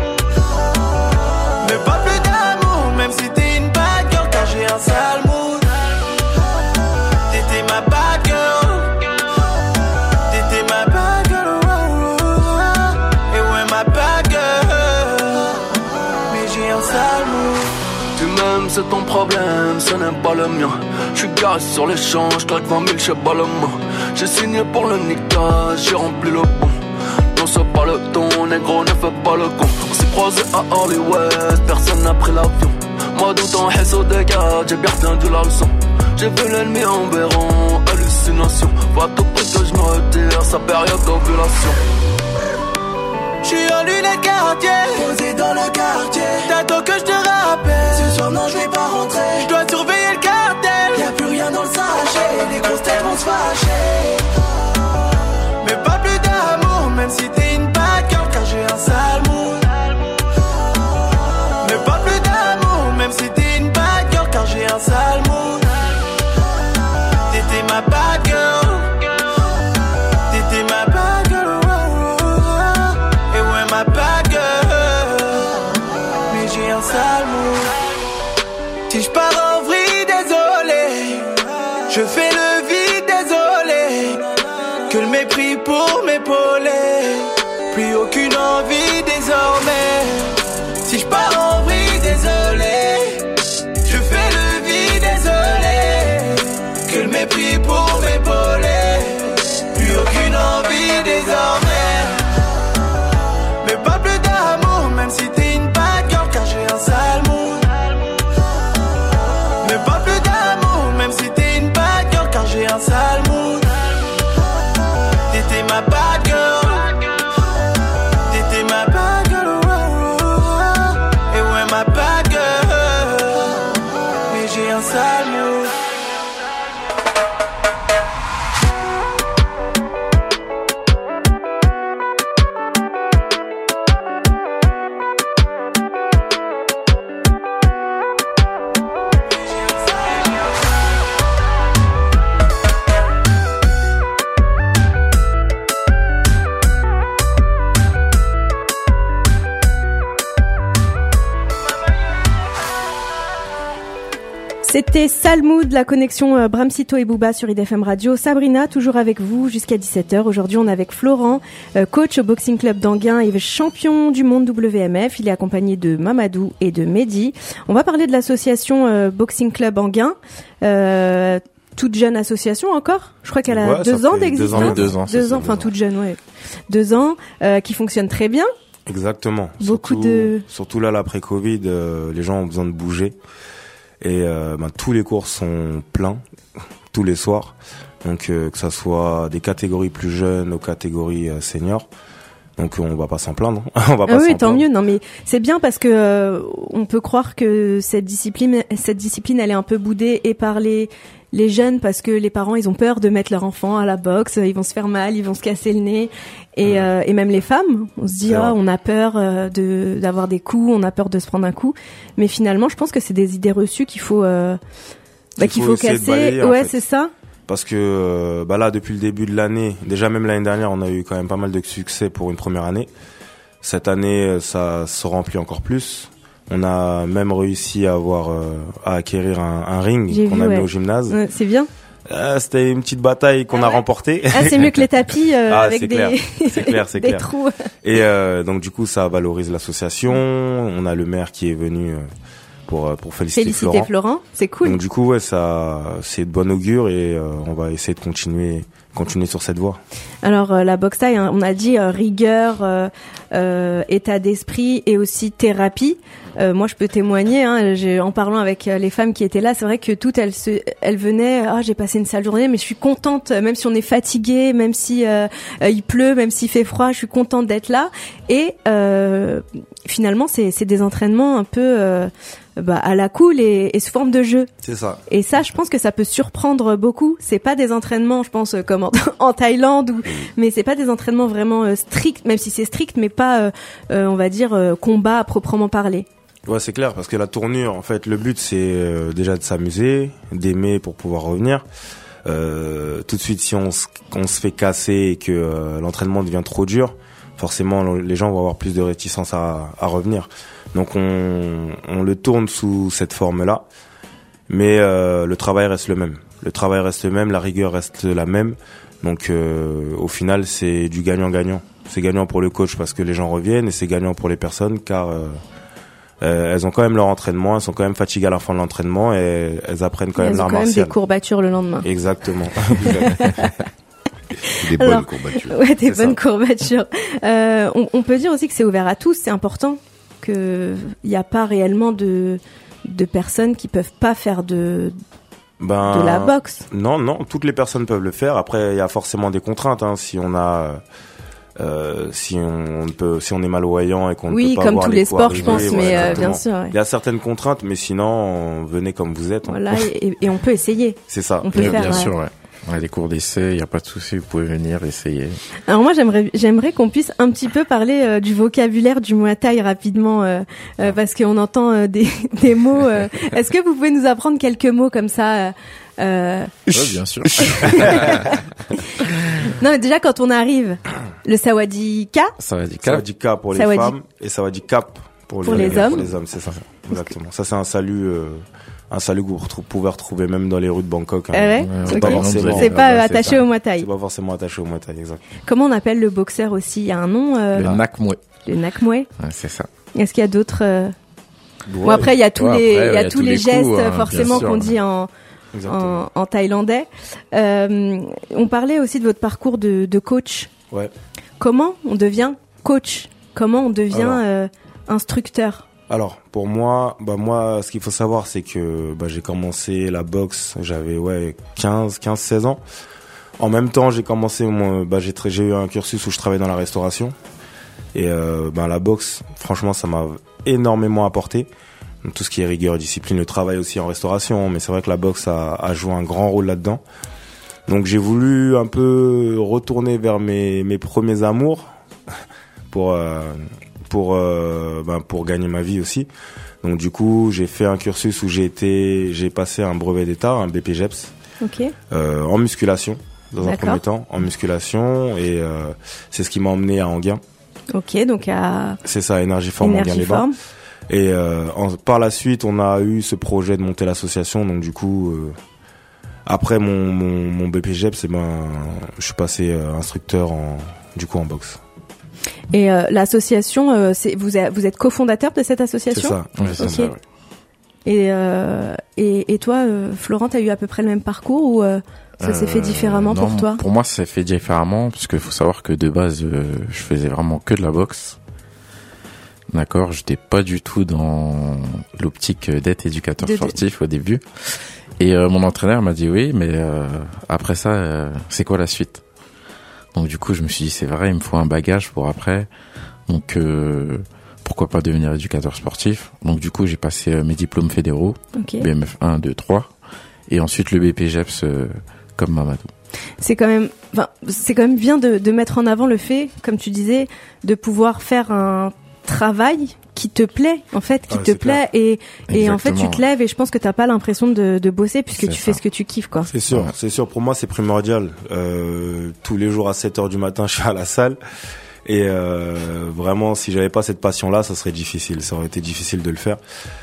Mais pas plus d'amour, même si t'es une bad girl, car j'ai un sale mood. T'étais ma bad girl. T'étais ma bad girl. Et ouais ma bad girl. Mais j'ai un sale mood. Tu m'aimes, c'est ton problème, ce n'est pas le mien. J'suis garé sur les champs, j'claque vingt mille chez Balmain. J'ai signé pour le nickage, j'ai rempli le bon. Non c'est pas le ton, négro ne fais pas le con. On s'est croisé à Hollywood, personne n'a pris l'avion. Moi dans ton haisse au dégât, j'ai bien retenu la leçon. J'ai vu l'ennemi en béron, hallucination. Faut à tout prix que je me retire, sa période d'ovulation. J'suis en lunettes quartier, posé dans le quartier. T'attends que je te rappelle. Ce soir non je vais pas rentrer. Je dois surveiller le cartel. Y'a plus rien dans le sachet. Les grosses têtes vont se fâcher. Mais pas plus d'amour, même si t'es une bad girl, car j'ai un sale mood. Mais pas plus d'amour, même si t'es une bad girl, car j'ai un sale mood. T'étais ma bad girl. T'étais ma bad girl. Et ouais ma bad girl. Mais j'ai un sale mood. Si je pars en vrille, désolé. Je fais le vide, désolé. Que le mépris pour m'épauler. Plus aucune envie désormais. Si je pars en vrille, désolé. Je fais le vide, désolé. Que le mépris pour m'épauler. Plus aucune envie désormais. Mais pas plus d'amour, même si t'es une bad girl, car j'ai un sale mood. Mais pas plus d'amour, même si t'es une bad girl, car j'ai un sale mood. T'étais ma bad girl. T'étais ma bad girl. Et ouais ma bad girl. Mais j'ai un sale mood. C'était Salmoud, la connexion euh, Bramsito et Booba sur I D F M Radio. Sabrina, toujours avec vous jusqu'à dix-sept heures. Aujourd'hui, on est avec Florent, euh, coach au Boxing Club d'Anguin et champion du monde W M F. Il est accompagné de Mamadou et de Mehdi. On va parler de l'association euh, Boxing Club Anguin. Euh, toute jeune association encore. Je crois qu'elle a Ouais, deux ça ans fait d'existence. deux ans, deux ans, c'est Deux ça, ans, enfin deux ans. toute jeune, ouais. Deux ans, euh, qui fonctionne très bien. Exactement. Beaucoup surtout, de- Surtout là, l'après-Covid, euh, les gens ont besoin de bouger. Et euh, ben, tous les cours sont pleins, tous les soirs. Donc euh, que ça soit des catégories plus jeunes aux catégories euh, seniors. Donc on va pas s'en plaindre. on va pas Ah oui, s'en tant plaindre. mieux. Non, mais c'est bien parce que euh, on peut croire que cette discipline, cette discipline, elle est un peu boudée et par les les jeunes parce que les parents, ils ont peur de mettre leur enfant à la boxe, ils vont se faire mal, ils vont se casser le nez, et, euh, et même les femmes, on se dit C'est ah, vrai. on a peur euh, de d'avoir des coups, on a peur de se prendre un coup, mais finalement, je pense que c'est des idées reçues qu'il faut euh, bah, Il qu'il faut faut essayer de casser. balayer, en Ouais, fait. c'est ça. Parce que euh, bah là, depuis le début de l'année, déjà même l'année dernière, on a eu quand même pas mal de succès pour une première année. Cette année, ça se remplit encore plus. On a même réussi à avoir euh, à acquérir un, un ring J'ai qu'on vu, a ouais. mis au gymnase. Ouais, c'est bien. Euh, C'était une petite bataille qu'on Ah a ouais. remportée. Ah, c'est mieux que les tapis euh, Ah, avec c'est des clair. C'est clair, c'est des clair. trous. Et euh, donc du coup, ça valorise l'association. On a le maire qui est venu euh, pour euh, pour féliciter Féliciter Florent. Florent, c'est cool. Donc du coup, ouais, ça, c'est de bon augure et euh, on va essayer de continuer, continuer sur cette voie. Alors euh, la boxe taille, hein, on a dit euh, rigueur, euh, euh, état d'esprit et aussi thérapie. Euh, moi, je peux témoigner. Hein, j'ai, en parlant avec euh, les femmes qui étaient là, c'est vrai que toutes elles, se, elles venaient. Ah, j'ai passé une sale journée, mais je suis contente, même si on est fatigué, même si euh, euh, il pleut, même s'il fait froid, je suis contente d'être là. Et euh, finalement, c'est, c'est des entraînements un peu euh, bah, à la cool et, et sous forme de jeu. C'est ça. Et ça, je pense que ça peut surprendre beaucoup. C'est pas des entraînements, je pense, comme en, en Thaïlande, ou, mais c'est pas des entraînements vraiment euh, stricts, même si c'est strict, mais pas, euh, euh, on va dire, euh, combat à proprement parler. Ouais, c'est clair, parce que la tournure, en fait, le but, c'est euh, déjà de s'amuser, d'aimer pour pouvoir revenir. Euh, tout de suite, si on, s- on se fait casser et que euh, l'entraînement devient trop dur, forcément, les gens vont avoir plus de réticence à, à revenir. Donc, on, on le tourne sous cette forme-là, mais euh, le travail reste le même. Le travail reste le même, la rigueur reste la même. Donc, euh, au final, c'est du gagnant-gagnant. C'est gagnant pour le coach parce que les gens reviennent et c'est gagnant pour les personnes car... Euh, Euh, elles ont quand même leur entraînement, elles sont quand même fatiguées à la fin de l'entraînement et elles apprennent quand même Elles ont l'art quand même martial. des courbatures le lendemain. Exactement. Des Alors, bonnes courbatures. Ouais, des C'est bonnes ça. courbatures. Euh, on, on peut dire aussi que c'est ouvert à tous. C'est important que il n'y a pas réellement de de personnes qui peuvent pas faire de Ben, de la boxe. Non, non, toutes les personnes peuvent le faire. Après, il y a forcément des contraintes. Hein. Si on a Euh, si on peut, si on est malvoyant et qu'on oui, ne peut pas comme voir tous les les cours sports, arriver, je pense, ouais, mais euh, exactement. bien sûr. Ouais. Il y a certaines contraintes, mais sinon, venez comme vous êtes. Voilà, et, et on peut essayer. C'est ça. On peut Oui, faire. bien Ouais. sûr, ouais. Ouais, les cours d'essai, il n'y a pas de souci, vous pouvez venir essayer. Alors moi, j'aimerais, j'aimerais qu'on puisse un petit peu parler euh, du vocabulaire du Muay Thai rapidement, euh, euh, parce qu'on entend euh, des, des mots. Euh. Est-ce que vous pouvez nous apprendre quelques mots comme ça? euh... Oui, bien sûr. Non, mais déjà quand on arrive, le sawadika. Ça va dire Sawadika pour les Sawadi. femmes et Sawadikap pour, Pour les, les hommes. Pour les hommes, c'est ça. Exactement. Ça, c'est un salut, euh, un salut que vous retrou- pouvez retrouver même dans les rues de Bangkok. Hein. Ah ouais, Ouais, c'est ok. pas forcément- C'est pas euh, Ouais, c'est attaché ça. au Muay Thai. C'est pas forcément attaché au Muay Thai, exact. Comment on appelle le boxeur aussi? Il y a un nom, euh, le nakmoué. le nakmoué. Ouais, c'est ça. Est-ce qu'il y a d'autres euh... Bon, Ouais, après il y a tous Ouais, les, après, il y a tous les, gestes coups, hein, forcément bien sûr. qu'on dit en, exactement. en, en thaïlandais. Euh, on parlait aussi de votre parcours de, de coach. Ouais. Comment on devient coach? Comment on devient Alors. euh, instructeur? Alors, pour moi, bah moi, ce qu'il faut savoir, c'est que bah, j'ai commencé la boxe, j'avais ouais quinze, quinze, seize ans. En même temps, j'ai commencé, mon, bah, j'ai, tra- j'ai eu un cursus où je travaillais dans la restauration. Et euh, bah, la boxe, franchement, ça m'a énormément apporté. Donc, tout ce qui est rigueur, discipline, le travail aussi en restauration. Mais c'est vrai que la boxe a, a joué un grand rôle là-dedans. Donc, j'ai voulu un peu retourner vers mes, mes premiers amours pour... Euh, pour euh, ben, pour gagner ma vie aussi. Donc du coup, j'ai fait un cursus où j'ai été j'ai passé un brevet d'état, un B P J E P S Ok. euh, en musculation dans un D'accord. premier temps, en musculation et euh, c'est ce qui m'a emmené à Enghien. Ok, donc à C'est ça, Énergiform Enghien-les-Bains. Énergiform. Et euh, en, par la suite, on a eu ce projet de monter l'association. Donc du coup, euh, après mon, mon, mon B P J E P S, eh ben, je suis passé euh, instructeur en du coup en boxe. Et euh, l'association, euh, c'est vous êtes, vous êtes cofondateur de cette C'est association? ça. Ouais, c'est Ok. ça, ouais. Et, euh, et et toi, euh, Florent, t'as eu à peu près le même parcours ou euh, ça s'est fait Euh, différemment non, pour toi? Pour moi, ça s'est fait différemment parce qu'il faut savoir que de base, euh, je faisais vraiment que de la boxe. D'accord, j'étais pas du tout dans l'optique d'être éducateur De- de- sportif au début. Et euh, mon entraîneur m'a dit oui, mais euh, après ça, euh, c'est quoi la suite? Donc du coup, je me suis dit c'est vrai, il me faut un bagage pour après. Donc euh, pourquoi pas devenir éducateur sportif? Donc du coup, j'ai passé euh, mes diplômes fédéraux, Ok. B M F un, deux, trois, et ensuite le B P J E P S euh, comme Mamadou. C'est quand même, enfin, c'est quand même bien de, de mettre en avant le fait, comme tu disais, de pouvoir faire un travail qui te plaît, en fait, qui Ah, te c'est plaît, et, et en fait, tu Exactement, te lèves et je pense que t'as pas l'impression de, de bosser puisque C'est tu fais ça. ce que tu kiffes, quoi. C'est sûr, Ouais. c'est sûr. Pour moi, c'est primordial. Euh, tous les jours à sept heures du matin, je suis à la salle. Et euh, vraiment, si j'avais pas cette passion-là, ça serait difficile. Ça aurait été difficile de le faire.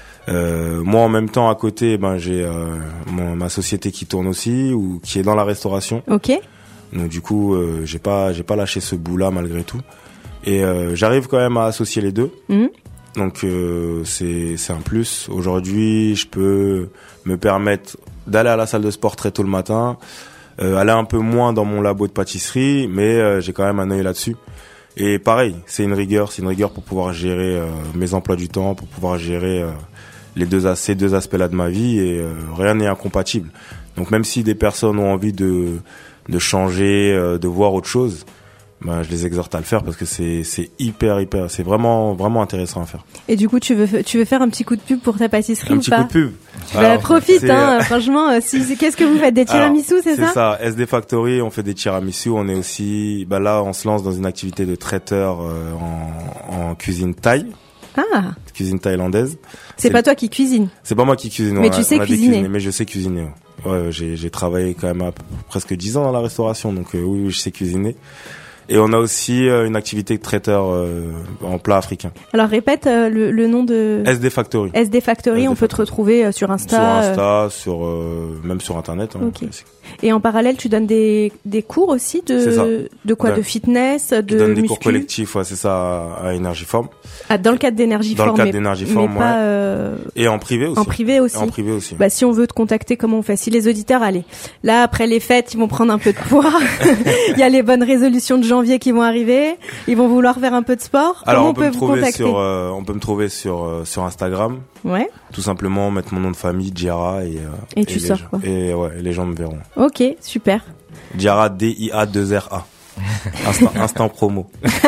Euh, moi, en même temps, à côté, ben j'ai euh, mon, ma société qui tourne aussi ou qui est dans la restauration. Ok. Donc du coup, euh, j'ai pas, j'ai pas lâché ce bout-là malgré tout. Et euh, j'arrive quand même à associer les deux. Mhm. Donc euh, c'est c'est un plus. Aujourd'hui, je peux me permettre d'aller à la salle de sport très tôt le matin, euh, aller un peu moins dans mon labo de pâtisserie, mais euh, j'ai quand même un œil là-dessus. Et pareil, c'est une rigueur, c'est une rigueur pour pouvoir gérer euh, mes emplois du temps, pour pouvoir gérer euh, les deux as- ces deux aspects-là de ma vie, et euh, rien n'est incompatible. Donc même si des personnes ont envie de de changer, euh, de voir autre chose, ben, je les exhorte à le faire parce que c'est c'est hyper hyper, c'est vraiment vraiment intéressant à faire. Et du coup, tu veux, tu veux faire un petit coup de pub pour ta pâtisserie Un ou petit pas? coup de pub. Bah, Alors, profite, c'est, hein, euh, franchement, euh, si, c'est- qu'est-ce que vous faites? Des tiramisu, alors, c'est ça? C'est ça, S D Factory, on fait des tiramisu, on est aussi, bah là, on se lance dans une activité de traiteur euh, en, en cuisine thaï, Ah, cuisine thaïlandaise. c'est C'est- pas toi qui cuisine. C'est pas moi qui cuisine. Mais on tu a- sais on a des cuisiner. cuisiniers, Mais je sais cuisiner. Ouais, ouais j'ai, j'ai travaillé quand même à peu- presque dix ans dans la restauration, donc euh, oui, oui, je sais cuisiner. Et on a aussi euh, une activité de traiteur euh, en plat africain. Alors répète euh, le, le nom de S D Factory. S D Factory. S D On peut te Factory. retrouver euh, sur Insta. Sur euh, Insta, sur euh, même sur Internet. Hein. Ok. Et en parallèle, tu donnes des, des cours aussi C'est ça. de de quoi? Ouais. De fitness, Je de donne des cours muscu. collectifs, ouais, c'est ça, à Énergiform. Ah, dans le cadre d'énergie Dans le forme, cadre mais, d'Énergiform, mais pas ouais. euh, Et en privé aussi. en privé aussi. Et en privé aussi. Bah, si on veut te contacter, comment on fait? Si les auditeurs, allez, là, après les fêtes, ils vont prendre un peu de poids. Il y a les bonnes résolutions de janvier qui vont arriver. Ils vont vouloir faire un peu de sport. Alors comment on peut me vous trouver contacter? sur, euh, on peut me trouver sur euh, sur Instagram, Ouais. tout simplement mettre mon nom de famille Diarra et euh, Et tu les sors, gens- quoi. Et ouais, les gens me verront. Ok, super. Diarra D I A deux R A. Instant, instant promo.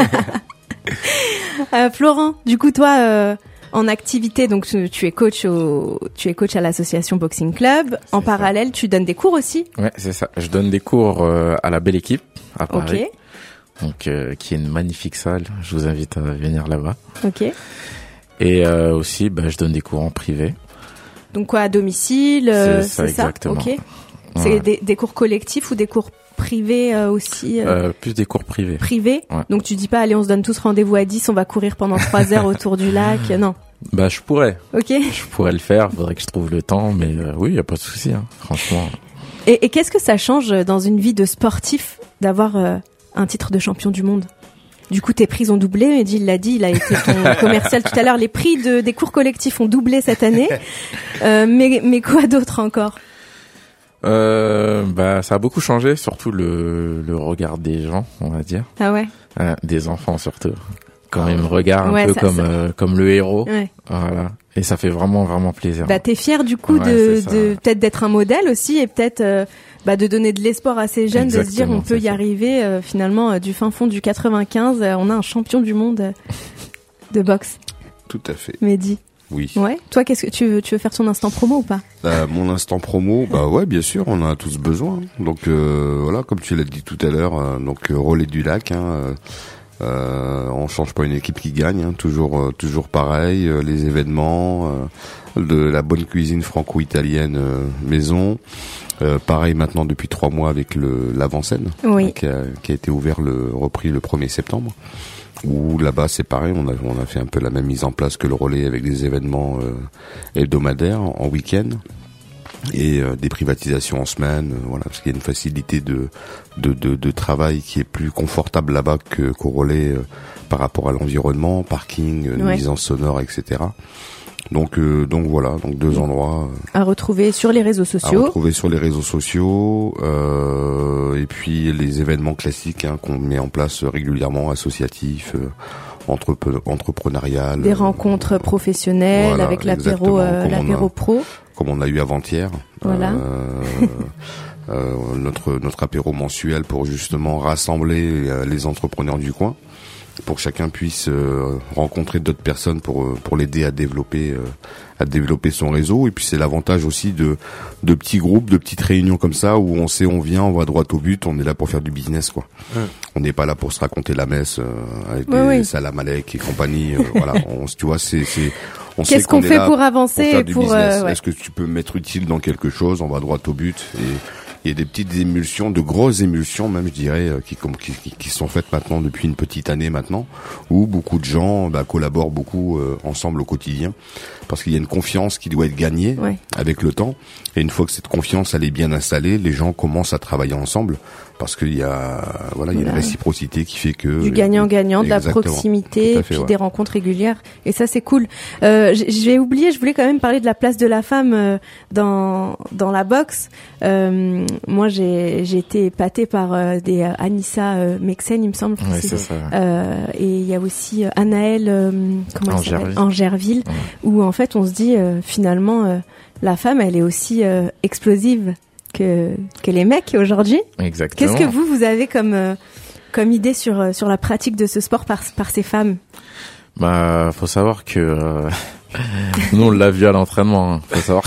euh, Florent, du coup, toi, euh, en activité, donc tu, tu es coach au, tu es coach à l'association Boxing Club. En C'est parallèle, tu donnes des cours aussi. Ouais, c'est ça. Je donne des cours euh, à la Belle Équipe à Paris. Ok. Donc, euh, qui est une magnifique salle. Je vous invite à venir là-bas. Ok. Et euh, aussi, bah, je donne des cours en privé. Donc quoi, à domicile, euh, C'est ça, exactement. Ok. Ouais. C'est des, des cours collectifs ou des cours privés euh, aussi euh, Euh, plus des cours privés. Privés. Ouais. Donc tu dis pas, allez, on se donne tous rendez-vous à dix, on va courir pendant trois heures autour du lac. Non. Bah, je pourrais. Ok. Je pourrais le faire. Faudrait que je trouve le temps, mais euh, oui, y a pas de souci. Hein, franchement. Et, et qu'est-ce que ça change dans une vie de sportif d'avoir euh, un titre de champion du monde? Du coup, tes prix ont doublé. Mehdi, il l'a dit, il a été ton commercial tout à l'heure. Les prix de, des cours collectifs ont doublé cette année. Euh, mais, mais quoi d'autre encore? Euh, bah, ça a beaucoup changé, surtout le, le regard des gens, on va dire. Ah ouais? Euh, des enfants surtout. Quand ils me regardent un Ouais, peu ça, comme, ça... Euh, comme le héros. Ouais. Voilà. Et ça fait vraiment, vraiment plaisir. Bah, t'es fier du coup Ouais, de, c'est ça. de peut-être d'être un modèle aussi et peut-être euh, bah, de donner de l'espoir à ces jeunes, Exactement, de se dire on peut c'est y ça. arriver euh, finalement euh, du fin fond du quatre-vingt-quinze, euh, on a un champion du monde euh, de boxe. Tout à fait. Mehdi. Oui. Ouais. Toi, qu'est-ce que tu veux, tu veux faire ton instant promo ou pas? Euh, mon instant promo, bah ouais, bien sûr, on en a tous besoin. Donc euh, voilà, comme tu l'as dit tout à l'heure, euh, donc euh, relais du lac. Hein, euh, euh, on change pas une équipe qui gagne, hein, toujours, euh, toujours pareil. Euh, les événements, euh, de la bonne cuisine franco-italienne euh, maison. Euh, pareil maintenant depuis trois mois avec le l'avant-scène, Oui. hein, qui, a, qui a été ouvert le repris le premier septembre. Où là-bas c'est pareil, on a on a fait un peu la même mise en place que le relais avec des événements euh, hebdomadaires en week-end et euh, des privatisations en semaine, euh, voilà, parce qu'il y a une facilité de de de, de travail qui est plus confortable là-bas que qu'au relais euh, par rapport à l'environnement, parking, euh, Ouais. mise en sonore, et cetera. Donc euh, donc voilà, donc deux endroits euh, À retrouver sur les réseaux à sociaux. retrouver sur les réseaux sociaux euh, et puis les événements classiques hein, qu'on met en place régulièrement, associatifs, euh, entrepe- entrepreneurial, Des euh, rencontres professionnelles voilà, avec l'apéro, exactement, euh, comme on l'apéro a- pro. comme on a eu avant-hier. Voilà. Euh, euh, notre notre apéro mensuel pour justement rassembler euh, les entrepreneurs du coin, pour que chacun puisse euh, rencontrer d'autres personnes pour euh, pour l'aider à développer euh, à développer son réseau. Et puis c'est l'avantage aussi de de petits groupes, de petites réunions comme ça où on sait on vient, on va droit au but, on est là pour faire du business quoi. Ouais. On n'est pas là pour se raconter la messe euh, avec Ouais, des oui. Salam Alek et compagnie. euh, voilà, on, tu vois, c'est c'est on sait Qu'est-ce qu'on est fait là pour avancer faire et du pour, business. euh, ouais. Est-ce que tu peux m'être utile dans quelque chose? On va droit au but. Et il y a des petites émulsions, de grosses émulsions même, je dirais, euh, qui, comme- qui, qui, qui sont faites maintenant depuis une petite année maintenant, où beaucoup de gens bah, collaborent beaucoup euh, ensemble au quotidien, parce qu'il y a une confiance qui doit être gagnée Ouais. avec le temps. Et une fois que cette confiance elle est bien installée, les gens commencent à travailler ensemble, parce qu'il y a voilà, il y a une Voilà. réciprocité qui fait que Du gagnant-gagnant, de la Exactement. proximité, Tout à et fait, puis ouais. des rencontres régulières. Et ça, c'est cool. Euh, j- j'ai oublié, je voulais quand même parler de la place de la femme euh, dans dans la boxe. Euh, moi, j'ai j'ai été épatée par euh, des euh, Anissa euh, Mexen, il me semble. que Ouais, c'est- c'est ça. Euh, et il y a aussi euh, Anaëlle, euh, comment elle s'appelle Angerville. Angerville, Ouais. où en fait on se dit euh, finalement euh, la femme, elle est aussi euh, explosive que que les mecs aujourd'hui. Exactement. Qu'est-ce que vous vous avez comme euh, comme idée sur euh, sur la pratique de ce sport par par ces femmes? Bah, faut savoir que euh, nous on l'a vu à l'entraînement. Hein. Faut savoir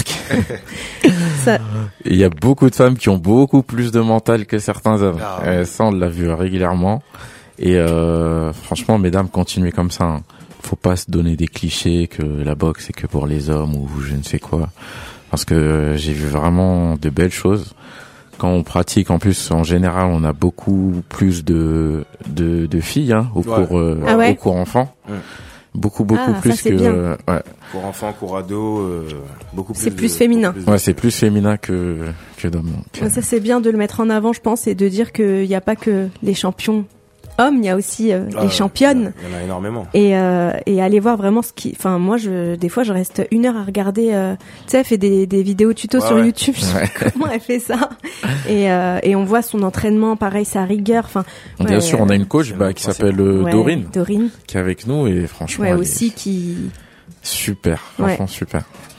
que Ça, il y a beaucoup de femmes qui ont beaucoup plus de mental que certains hommes. Ah, Euh, ça, on l'a vu régulièrement. Et euh, franchement, mesdames, continuez comme ça. Hein. Faut pas se donner des clichés que la boxe c'est que pour les hommes ou je ne sais quoi. Parce que euh, j'ai vu vraiment de belles choses. Quand on pratique, en plus, en général, on a beaucoup plus de de, de filles hein, au Ouais. cours euh, Ah ouais. au cours enfant. Ouais. Beaucoup beaucoup Ah, ça, plus c'est que bien. euh, ouais. Pour enfants, pour ados, euh, beaucoup plus. C'est de- plus féminin. beaucoup plus de- Ouais, c'est plus féminin que que d'hommes. donc, euh, ça c'est bien de le mettre en avant, je pense, et de dire qu'il n'y a pas que les champions hommes, il y a aussi euh, Ah, les championnes. Il y en a énormément. Et, euh, et aller voir vraiment ce qui... Enfin, moi, je, des fois, je reste une heure à regarder... Euh, tu sais, elle fait des, des vidéos tutos Ouais, sur ouais. YouTube. Je sais pas comment elle fait ça. Et, euh, et on voit son entraînement, pareil, sa rigueur. Enfin, Bien ouais, sûr, on a une coach bah, qui s'appelle euh, ouais, Dorine, Dorine. qui est avec nous et franchement, Ouais, elle est aussi qui... super, franchement super.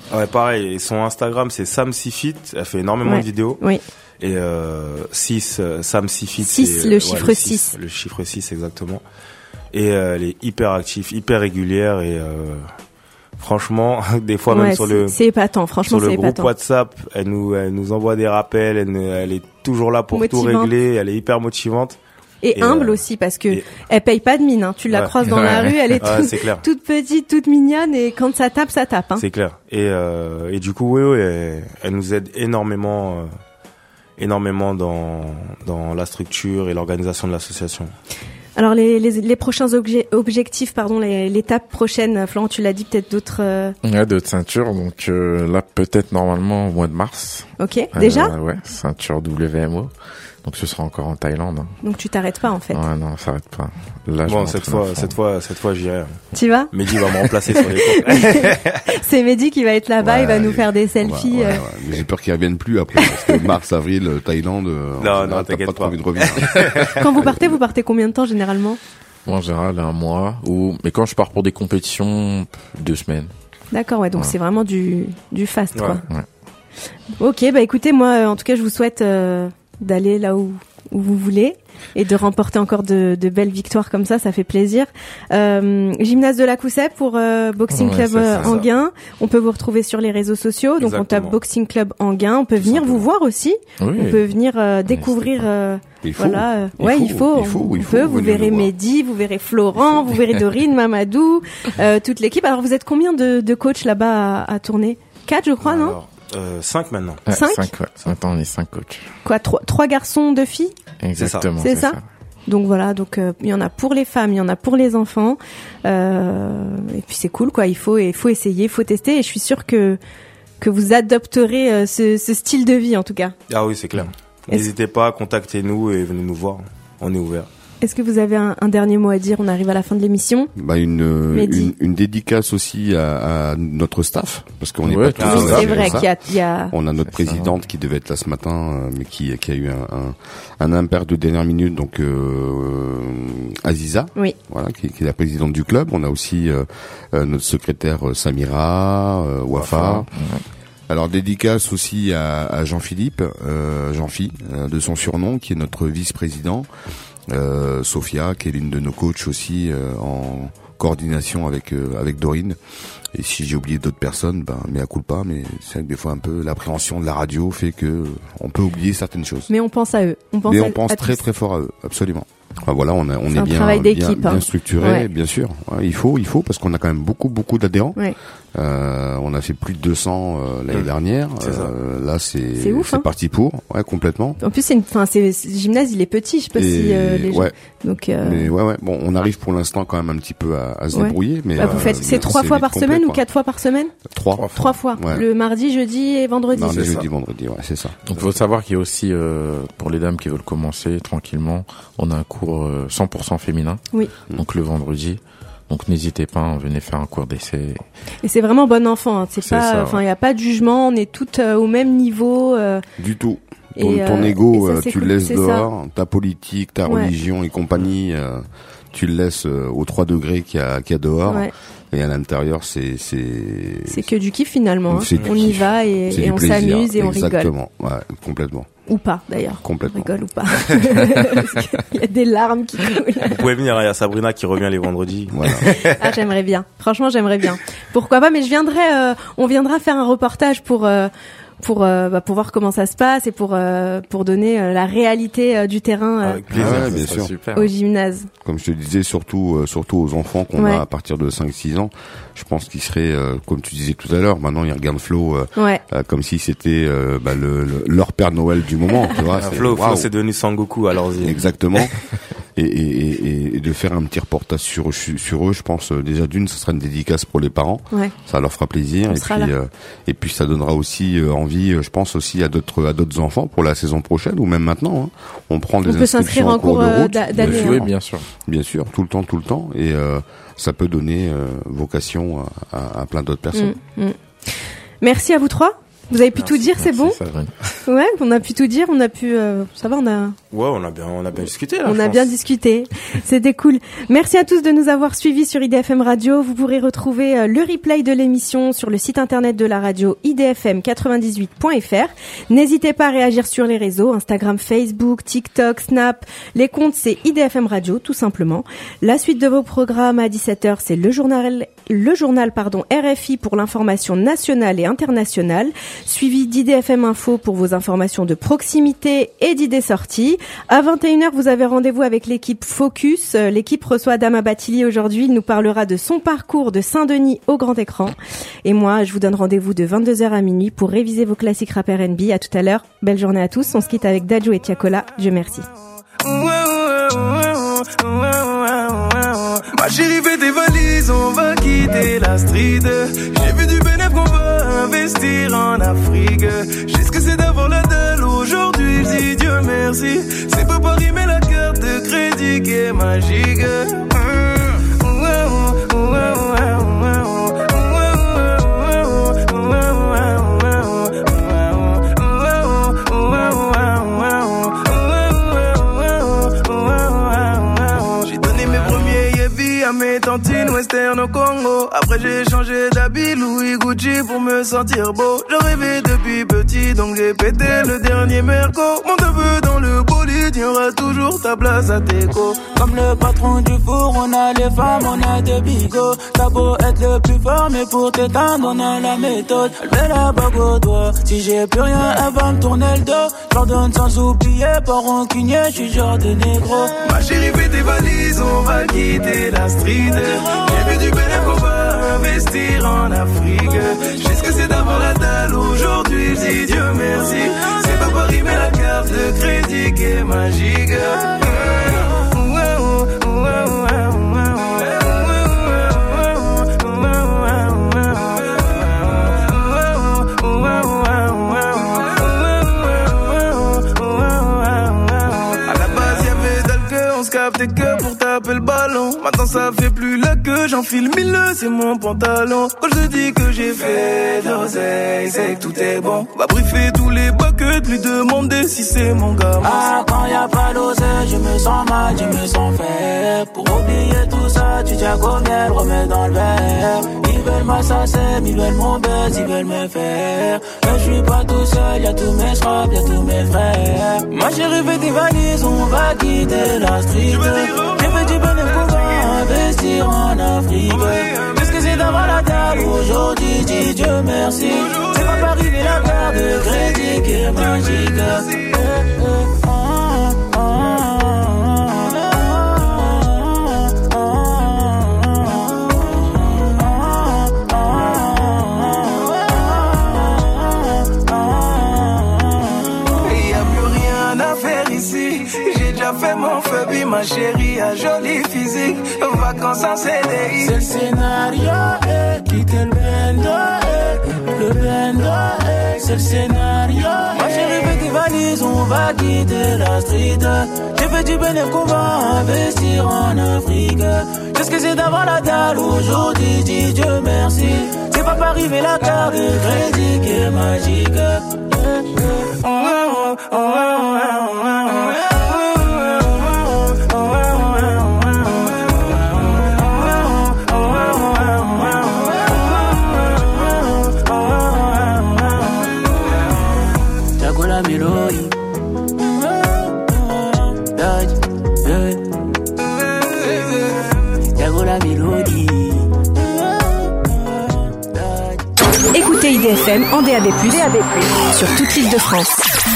Ouais, pareil. Et son Instagram, c'est Sam Sifit. Elle fait énormément ouais. de vidéos. Oui. Et euh, six, euh, Sam Sifit. six, le chiffre ouais, six. Le chiffre six, exactement. Et euh, elle est hyper active, hyper régulière et euh, franchement, des fois ouais, même sur le c'est épatant. Franchement, sur c'est le groupe épatant. WhatsApp, elle nous elle nous envoie des rappels, elle, elle est toujours là pour Motivante. tout régler, elle est hyper motivante. Et, et humble euh, aussi parce que et... elle paye pas de mine. Hein. Tu la ouais. croises dans ouais. la rue, elle est, ouais, toute, c'est clair. toute petite, toute mignonne et quand ça tape, ça tape. Hein. C'est clair. Et euh, et du coup, oui, oui, elle, elle nous aide énormément, euh, énormément dans dans la structure et l'organisation de l'association. Alors les les, les prochains obje- objectifs, pardon, les, l'étape prochaine, Florent, tu l'as dit, peut-être d'autres. Euh... Il y a d'autres ceintures, donc euh, là peut-être normalement au mois de mars. Ok, euh, déjà. Ouais, ceinture W M O. Donc ce sera encore en Thaïlande. Hein. Donc tu t'arrêtes pas en fait. Ouais, non, on s'arrête pas. Là, bon, cette fois, cette fois, cette fois, j'irai. Tu vas? Mehdi va me remplacer sur les côtes. C'est Mehdi qui va être là-bas, ouais, il va nous faire des selfies. Ouais, ouais, euh... ouais. Mais j'ai peur qu'il revienne plus après, parce que mars, avril, Thaïlande. Non, non, t'inquiète pas. pas. Trop envie de revenir. Quand vous partez, vous partez combien de temps généralement? Moi, en général, un mois. Ou mais quand je pars pour des compétitions, deux semaines. D'accord, ouais. Donc ouais. c'est vraiment du du fast, ouais. quoi. Ouais. Ok, bah écoutez, moi, en tout cas, je vous souhaite euh, d'aller là où où vous voulez et de remporter encore de, de belles victoires comme ça, ça fait plaisir. Euh, gymnase de la Cousset pour euh, Boxing ouais, Club ça, ça, Anguin. Ça. On peut vous retrouver sur les réseaux sociaux. Donc Exactement. On tape Boxing Club Anguin. On peut Tout venir simplement. Vous voir aussi. Oui. On peut venir euh, découvrir. Euh, il faut. Voilà. Euh, il ouais, faut. il faut. Il faut. On il faut peut. Vous verrez Mehdi, vous verrez Florent, vous verrez Dorine, Mamadou, euh, toute l'équipe. Alors vous êtes combien de, de coachs là-bas à, à tourner? Quatre, je crois, Alors, non? Euh, cinq maintenant. Ouais, cinq, cinq, ouais. Maintenant, on est cinq coachs. Quoi, trois, trois garçons, deux filles? Exactement. C'est ça. C'est ça. Donc voilà, donc euh, il y en a pour les femmes, il y en a pour les enfants, euh, et puis c'est cool quoi. Il faut, il faut essayer, il faut tester, et je suis sûre que que vous adopterez euh, ce, ce style de vie en tout cas. Ah oui, c'est clair. N'hésitez pas, contactez-nous et venez nous voir. On est ouvert. Est-ce que vous avez un, un dernier mot à dire? On arrive à la fin de l'émission. Bah une une, une dédicace aussi à, à notre staff parce qu'on n'est ouais, pas tous. Oui, c'est vrai qu'il y a, il y a. On a notre présidente qui devait être là ce matin, mais qui qui a eu un un, un impair de dernière minute, donc euh, Aziza. Oui. Voilà, qui, qui est la présidente du club. On a aussi euh, notre secrétaire Samira, euh, Wafa. Wafa. Ouais. Alors dédicace aussi à, à Jean-Philippe, euh, Jean-Phi, euh, de son surnom, qui est notre vice-président. Euh, Sophia, qui est l'une de nos coachs aussi euh, en coordination avec euh, avec Dorine. Et si j'ai oublié d'autres personnes, ben mais à coup pas. Mais c'est vrai que des fois un peu l'appréhension de la radio fait que on peut oublier certaines choses. Mais on pense à eux. On pense mais à, on pense à très tous. très fort à eux, absolument. Enfin, voilà, on, a, on c'est est un bien, travail bien, d'équipe, bien hein. structuré, ouais. bien sûr. Ouais, il faut, il faut, parce qu'on a quand même beaucoup, beaucoup d'adhérents. Ouais. Euh, on a fait plus de deux cents euh, l'année mmh. dernière. C'est euh, là, c'est, c'est, ouf, c'est hein. parti pour, ouais, complètement. En plus, c'est une, enfin, c'est, c'est, le gymnase, il est petit, je sais pas Et si euh, les gens. Ouais. Donc. Euh... Mais ouais, ouais. Bon, on arrive pour l'instant quand même un petit peu à, à se ouais. débrouiller, mais. Bah, vous faites, euh, c'est trois fois par complet, semaine quoi. ou quatre fois par semaine? Trois. Trois fois. Trois fois. Ouais. Le mardi, jeudi et vendredi. Mardi, c'est jeudi, ça. vendredi, ouais, c'est ça. Donc, faut savoir qu'il y a aussi, euh, pour les dames qui veulent commencer tranquillement, on a un cours euh, cent pour cent féminin. Oui. Donc le vendredi. Donc n'hésitez pas, hein, venez faire un cours d'essai. Et c'est vraiment bon enfant. Hein. C'est, c'est pas, enfin, il ouais. y a pas de jugement. On est toutes euh, au même niveau. Euh... Du tout. Ton, et, ton euh, ego, ça, tu cool, le laisses dehors. Ça. Ta politique, ta ouais. religion et compagnie, euh, tu le laisses euh, aux trois degrés qu'il y a, qu'il y a dehors. Ouais. Et à l'intérieur, c'est c'est. C'est que du kiff finalement. Hein. On kiff. y va et, et on plaisir. s'amuse et on rigole. Exactement. Ouais, complètement. Ou pas d'ailleurs. Complètement. On rigole ou pas. Il y a des larmes qui coulent. Vous pouvez venir, il y a Sabrina qui revient les vendredis. Voilà. Ah, j'aimerais bien. Franchement, j'aimerais bien. Pourquoi pas, mais je viendrai, euh, on viendra faire un reportage pour, euh, pour, euh, bah, pour voir comment ça se passe et pour, euh, pour donner euh, la réalité euh, du terrain euh, Avec plaisir, ah ouais, bien sûr. Super. Au gymnase. Comme je te disais, surtout, euh, surtout aux enfants qu'on ouais. a à partir de cinq six ans. Je pense qu'ils seraient, euh, comme tu disais tout à l'heure, maintenant ils regardent Flo euh, ouais. euh, comme si c'était euh, bah, le, le, leur Père Noël du moment. Tu vois, c'est, Flo, wow. Flo, c'est devenu Sangoku à leurs yeux. Exactement. Et, et, et, et de faire un petit reportage sur, sur eux, je pense euh, déjà d'une, ce sera une dédicace pour les parents. Ouais. Ça leur fera plaisir. On et puis, euh, et puis ça donnera aussi euh, envie, euh, je pense aussi à d'autres à d'autres enfants pour la saison prochaine ou même maintenant. Hein. On prend des On inscriptions peut s'inscrire en cours de route, d'année. Oui, bien sûr. Bien sûr, tout le temps, tout le temps. Et euh, ça peut donner euh, vocation à, à, à plein d'autres personnes. Mmh, mmh. Merci à vous trois. Vous avez pu Merci, tout dire, c'est bon? Sabrina. Ouais, on a pu tout dire, on a pu, euh, ça va, on a, Ouais, on a bien, on a bien discuté, là. On je a pense. bien discuté. C'était cool. Merci à tous de nous avoir suivis sur I D F M Radio. Vous pourrez retrouver euh, le replay de l'émission sur le site internet de la radio i d f m quatre-vingt-dix-huit point f r. N'hésitez pas à réagir sur les réseaux, Instagram, Facebook, TikTok, Snap. Les comptes, c'est I D F M Radio, tout simplement. La suite de vos programmes à dix-sept heures, c'est le journal, le journal, pardon, R F I pour l'information nationale et internationale, suivi d'I D F M Info pour vos informations de proximité et d'idées sorties. À vingt et une heures, vous avez rendez-vous avec l'équipe Focus. L'équipe reçoit Adama Batili aujourd'hui. Il nous parlera de son parcours de Saint-Denis au grand écran. Et moi, je vous donne rendez-vous de vingt-deux heures à minuit pour réviser vos classiques rap R and B. À tout à l'heure. Belle journée à tous. On se quitte avec Dadju et Tiakola. Dieu merci. Ma chérie, fais tes valises, on va quitter la street. J'ai vu du bénéf qu'on va investir en Afrique. J'ai ce que c'est d'avoir la dalle aujourd'hui, je dis Dieu merci. C'est pas Paris mais la carte de crédit qui est magique. À mes tantines western au Congo. Après j'ai changé d'habit Louis Gucci pour me sentir beau. Je rêvais depuis petit donc j'ai pété le dernier Merco. Mon neveu dans le bolide, il y aura toujours ta place à Teco. Comme le patron du four, on a les femmes, on a des bigots. T'as beau être le plus fort, mais pour t'éteindre, on a la méthode. Elle met la bague au doigt. Si j'ai plus rien, elle va me tourner le dos. J'ordonne sans oublier, pas rancunier, j'suis genre de négro. Ma chérie, fais tes valises, on va quitter la street. J'ai vu du bénéf qu'on va investir en Afrique. J'ai ce que c'est d'avoir la dalle aujourd'hui, je dis Dieu merci. C'est pas Paris mais la carte de crédit qui est magique. Capté que pour taper le ballon. Maintenant ça fait plus la queue, j'enfile mille, c'est mon pantalon. Quand je te dis que j'ai fait de l'oseille, c'est que tout est bon. Va briefer tous les buckets, lui demander si c'est mon gars. Ah, quand y'a pas l'oseille, je me sens mal, je me sens fait. Pour oublier tout ça, tu tiens comme elle, remets dans le verre. Ils veulent ma sacème, ils veulent mon buzz, ils veulent me faire. Mais je suis pas tout seul, y'a tous mes straps, y'a tous mes frères. Ma chérie, fais tes valises, on va quitter la street. J'ai fait du bénéfice qu'on va investir en Afrique. Qu'est-ce que c'est d'avoir la dalle aujourd'hui, dis Dieu merci. C'est pas Paris mais la carte de crédit qui est magique. Fait mon phobie, ma chérie a joli physique. Vacances en C D I. C'est le scénario, eh, quitter le bendo, eh, le bendo, eh, c'est le scénario. Ma chérie fait tes valises, on va quitter la street. J'ai fait du bénéfice qu'on va investir en Afrique. Qu'est-ce que c'est d'avoir la dalle aujourd'hui, dis Dieu merci. C'est pas Paris mais la carte de crédit qui est magique. Oh, oh, oh, oh, oh, oh. Écoutez I D F M en D A B plus, D A B plus, sur toute l'île de France.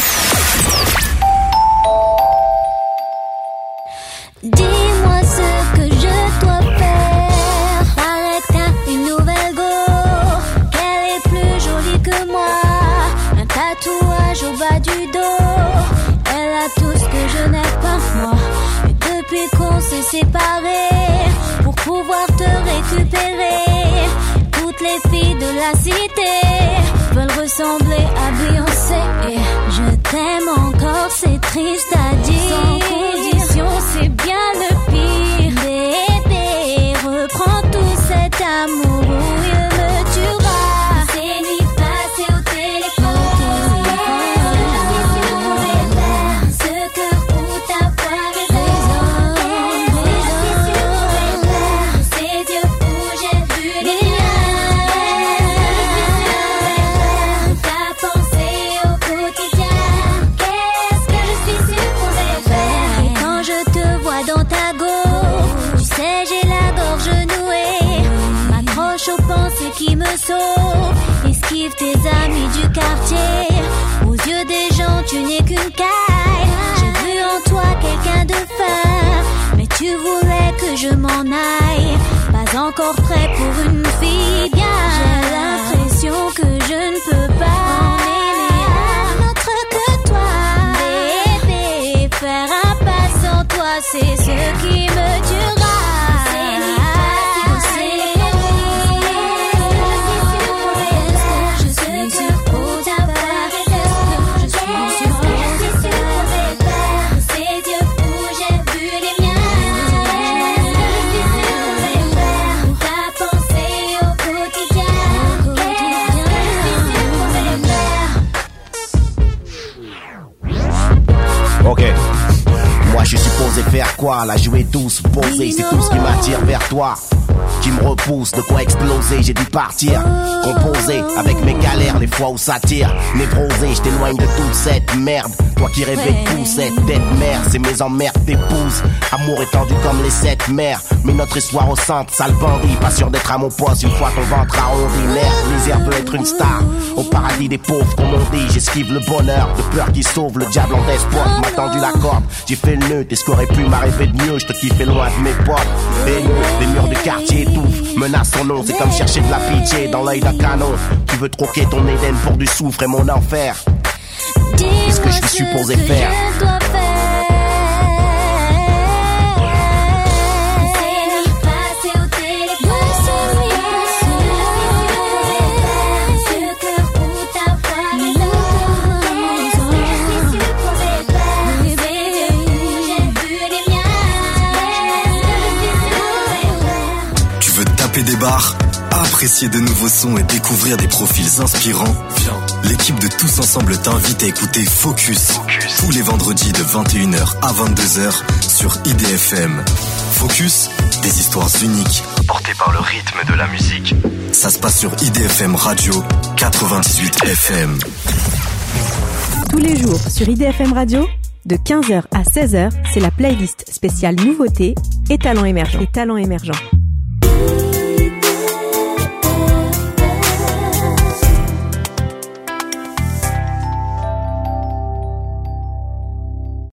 Dis-moi ce que je dois faire. Paraît que t'as une nouvelle go. Elle est plus jolie que moi. Un tatouage au bas du dos. Elle a tout ce que je n'ai pas moi. Et depuis qu'on s'est séparés, pour pouvoir te récupérer, toutes les filles de la cité veulent ressembler à Beyoncé. Et je t'aime encore, c'est triste à dire. Sans condition, c'est bien le pire. Bébé, reprends tout cet amour ou il me tuera. Ces nuits passées au téléphone, ce cœur sauve. Esquive tes amis du quartier. Aux yeux des gens, tu n'es qu'une caille. J'ai vu en toi quelqu'un de fin, mais tu voulais que je m'en aille. Pas encore prêt pour une fille bien. J'ai l'impression que je ne peux pas aimer un autre que toi. Bébé, faire un pas sans toi, c'est ce qui me tuera. Ok, moi je suis supposé faire quoi? La jouer douce, posée, c'est tout ce qui m'attire vers toi, qui me repousse, de quoi exploser, j'ai dû partir, composer avec mes galères, les fois où ça tire, névrosé, je t'éloigne de toute cette merde, toi qui rêvais de tout, cette tête mère, c'est mes emmerdes t'épousent, amour étendu comme les sept mers, mais notre histoire au centre, sale bandit, pas sûr d'être à mon poste, une fois ton ventre arrondi, l'air, misère veut être une star, au paradis des pauvres, comme on dit, j'esquive le bonheur, de peur qui sauve, le diable en despote, m'a tendu la corde, j'ai fait le nœud, t'es ce qu'aurait pu m'arriver de mieux, je te kiffais loin de mes potes, et nous, les murs du quartier étouffent, menace son nom, c'est comme chercher de la pitié dans l'œil d'un canon, tu veux troquer ton Éden pour du soufre et mon enfer, qu'est-ce que je suis supposé faire? Des bars, apprécier de nouveaux sons et découvrir des profils inspirants. L'équipe de Tous Ensemble t'invite à écouter Focus, Focus. Tous les vendredis de vingt et une heures à vingt-deux heures sur I D F M. Focus, des histoires uniques portées par le rythme de la musique. Ça se passe sur I D F M Radio quatre-vingt-dix-huit F M. Tous les jours sur I D F M Radio, de quinze heures à seize heures, c'est la playlist spéciale nouveautés et talents émergents. Et talents émergents.